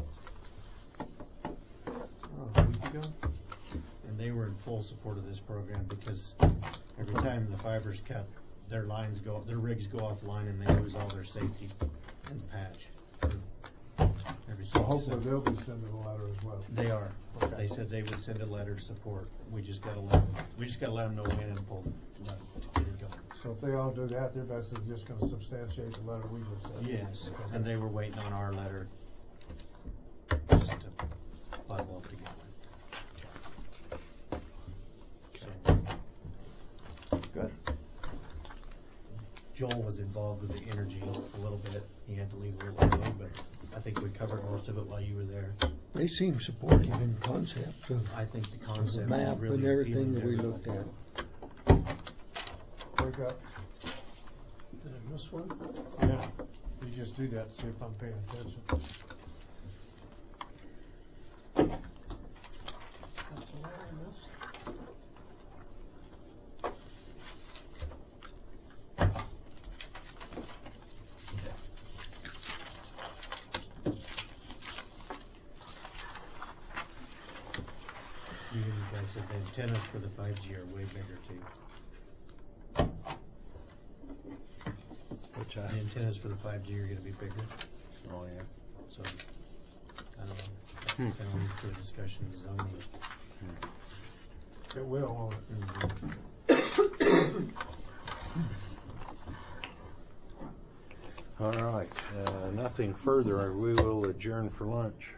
oh, a week ago, and they were in full support of this program because every time the fiber's cut, their lines go, their rigs go offline and they lose all their safety in the patch. Every So single hopefully set. they'll be sending a letter as well. They are. Okay. They said they would send a letter of support. We just gotta let them, we just gotta let them know when and pull the letter to get it going. So if they all do that, they're basically just going to substantiate the letter we just said. Yes, and they were waiting on our letter just to bundle up together. So, Good. Joel was involved with the energy a little bit. He had to leave a little early, but I think we covered most of it while you were there. They seem supportive in concept of I think the the concept map really and everything appealing that to we everyone. looked at. Wake up. Did I miss one? Yeah, you just do that to see if I'm paying attention. That's the one I missed. You guys said the antennas for the five G are way bigger too. Which The I, antennas for the five G are gonna be bigger, oh yeah. so, I don't know. Hmm. Kind of leads to a discussion of zoning. It will, won't it? Mhm. All right, uh, nothing further. We will adjourn for lunch.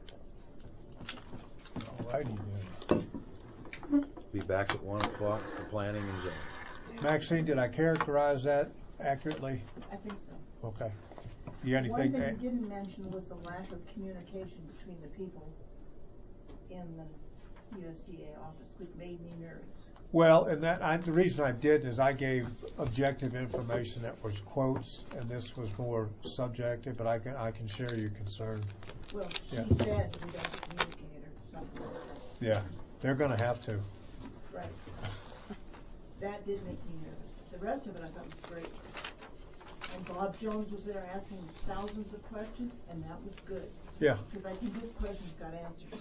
All righty then. Be back at one o'clock for planning and zoning. Maxine, did I characterize that accurately? I think so. Okay. You got One anything? thing you didn't mention was the lack of communication between the people in the U S D A office, which made me nervous. Well, and that, I, the reason I did is I gave objective information that was quotes, and this was more subjective, but I can, I can share your concern. Well, she Yeah. said we got to communicate or something like that. Yeah, they're gonna have to. Right. That did make me nervous. The rest of it I thought was great. And Bob Jones was there asking thousands of questions, and that was good. Yeah. Because I think his questions got answered.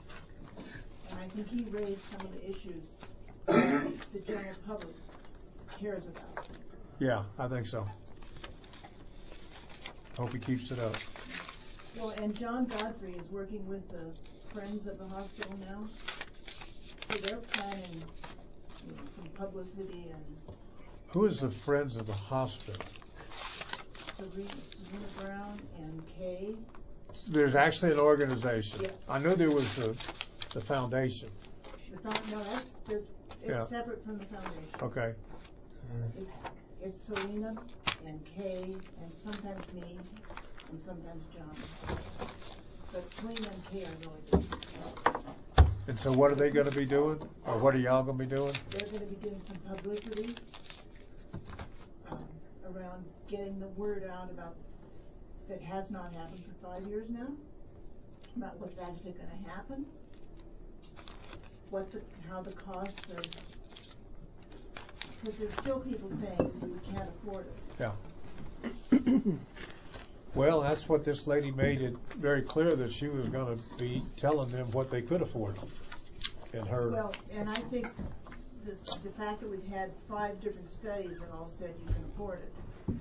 And I think he raised some of the issues that the general public cares about. Yeah, I think so. Hope he keeps it up. Well, and John Godfrey is working with the Friends of the Hospital now. So they're planning, you know, some publicity and Who is the Friends of the Hospital? Serena, Serena Brown and Kay. There's actually an organization. Yes. I knew there was the, the foundation. The found, no, that's, there's, it's Yeah. separate from the foundation. Okay. It's, it's Selena and Kay and sometimes me and sometimes John. But Selena and Kay are really big. And so what are they going to be doing? Or what are y'all going to be doing? They're going to be doing some publicity um, around getting the word out about that has not happened for five years now, about what's actually going to happen, what the, how the costs are, because there's still people saying we can't afford it. Yeah. Well, that's what this lady made it very clear that she was going to be telling them what they could afford. In her. Well, and I think the, the fact that we've had five different studies that all said you can afford it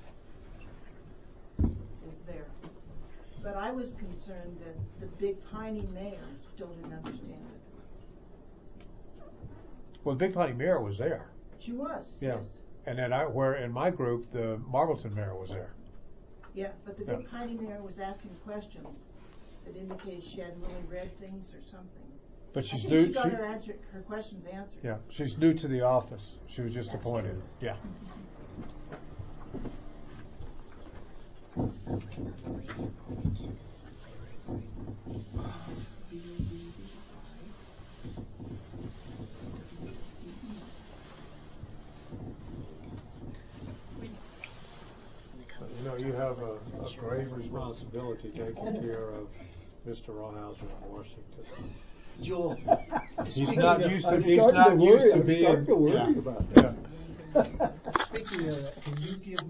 is there. But I was concerned that the big Piney mayor still didn't understand it. Well, the Big Piney mayor was there. She was. Yeah. Yes. And then I, where in my group, the Marbleton mayor was there. Yeah, but the Yeah. big Piney mayor was asking questions that indicated she hadn't really read things or something. But she's I think new. She got she- her, answer, her questions answered. Yeah, she's new to the office. She was just That's appointed. true. Yeah. You know, you have a, a grave responsibility taking care of Mister Rawhauser in Washington. Joel. He's not used to. I'm He's starting not to used worry. to I'm being. starting to worry yeah. about Yeah. that. Speaking of that, can you give